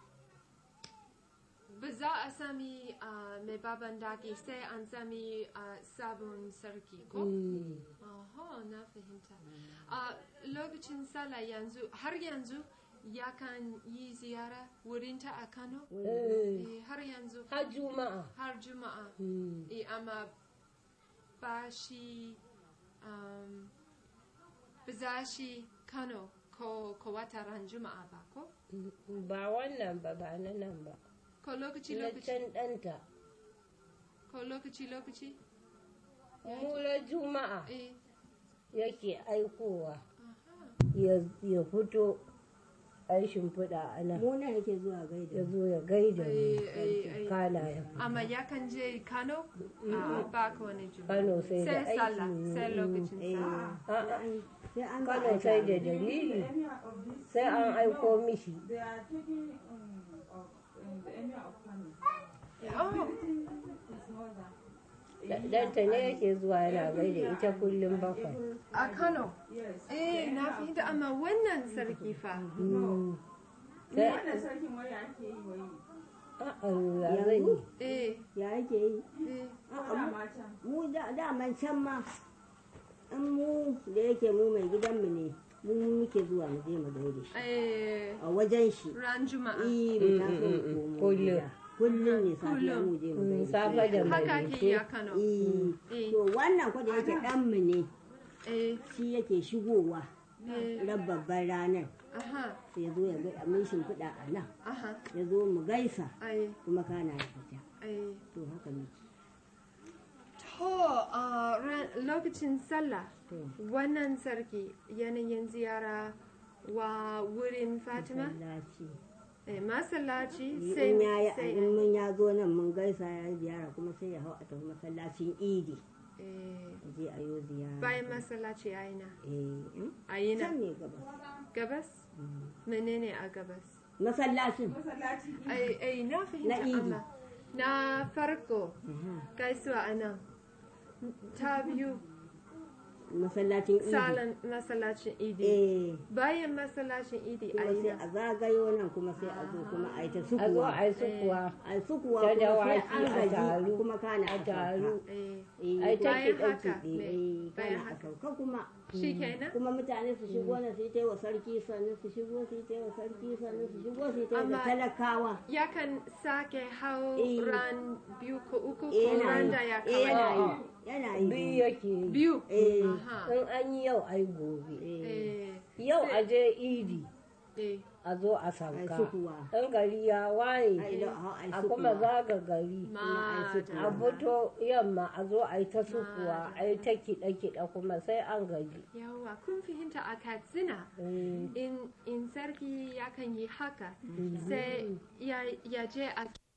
ba za a sami mai baban daki sai an sami sabon sarki ko? Aha, na fahimta. A lokacin sallah yanzu, har yanzu ya kan yi ziyara wurinta a Kano? Har yanzu. Har Juma'a. Har Juma'a. Amma ba shi, ba za shi Kano ko wata ran Juma'a ba ko? ba wannan ba ba na nan ba ko lokaci na lokaci can ɗanta ko lokaci lokaci mura juma'a eh yake aikowa ya ya fito ai shimfiɗa a nan mu nan yake zuwa gaida ya zo ya gaida mu ai ai ai kana ya fito amma ya kan je Kano a ba ko wani juma'a Kano sai da sai sallah aiki sai lokacin sallah a'a sai an ba Kano sai da dalili sai an aiko mishi They are taking um, of, um, the emir of Kano. oh His mother. danta ne yake zuwa yana gaida ita kullum bakwai a Kano Yes. eh na fahimta amma wannan sarki fa sai Wannan sarkin waya ake yi wa yi. a'a ya zai yi eh ya yake yi eh Dama can. mu da daman can ma in mu da yake mu mai gidanmu ne mu muke zuwa mu je mu gaida shi eh a wajen shi ran juma'a eh mu taso mu komo Kullum. gida. kullum ne safiya mu je mu gaida safe da haka ake yi a mai Kano eh eh to wannan ko da yake ɗanmu ne eh shi yake shigowa eh ran babban ranar aha sai ya zo ya ga mun shimfiɗa a nan aha ya zo mu gaisa ai kuma kana ya fita ai to haka ne to a ran- lokacin sallah wannan sarki yanayin ziyara wa wurin Fatima masallaci eh masallaci sai in ya yi sai in mun ya zo nan mun gaisa ya yi ziyara kuma sai ya hau a tafi masallacin idi eh a je a yi ziyara bayan masallaci a ina eh a ina can ne gaba gabas menene a gabas masallacin ai ai na fahimta Na idi. amma na farko gaisuwa a nan ta biyu masallacin idi salon masallacin idi eh bayan masallacin idi a kuma sai ina a zagayo nan kuma sai a zo kuma a yi ta a zo sukuwa a yi sukuwa a yi sukuwa Ta kuma sai dawaki an a gaji taru, kuma kana a a taru. sauka eh eh Ai, ta bayan kiɗe haka kiɗe. me eh bayan kana a haka sauka kuma shikenan kuma mutane su shigo na su yi ta yi wa sarki sannan su shigo su yi ta yi wa sarki sannan su shigo su yi ta yi da Amma- talakawa yakan sake hau Eh. ran biyu ko uku ko eh yana ran yi da ya eh yana kawai yi yana yi biyu yake yi biyu eh aha in an yi yau ai gobe eh yau a je idi eh a zo a ai sauka sukuwa ɗan gari ya ai waye da hau ai a kuma sukuwa zaga gari mata a fito yamma a zo a yi ta sukuwa a yi ta kiɗe-kiɗe kuma sai an gaji yawa kun fahimta a Katsina in in sarki yakan yi haka sai ya ya je a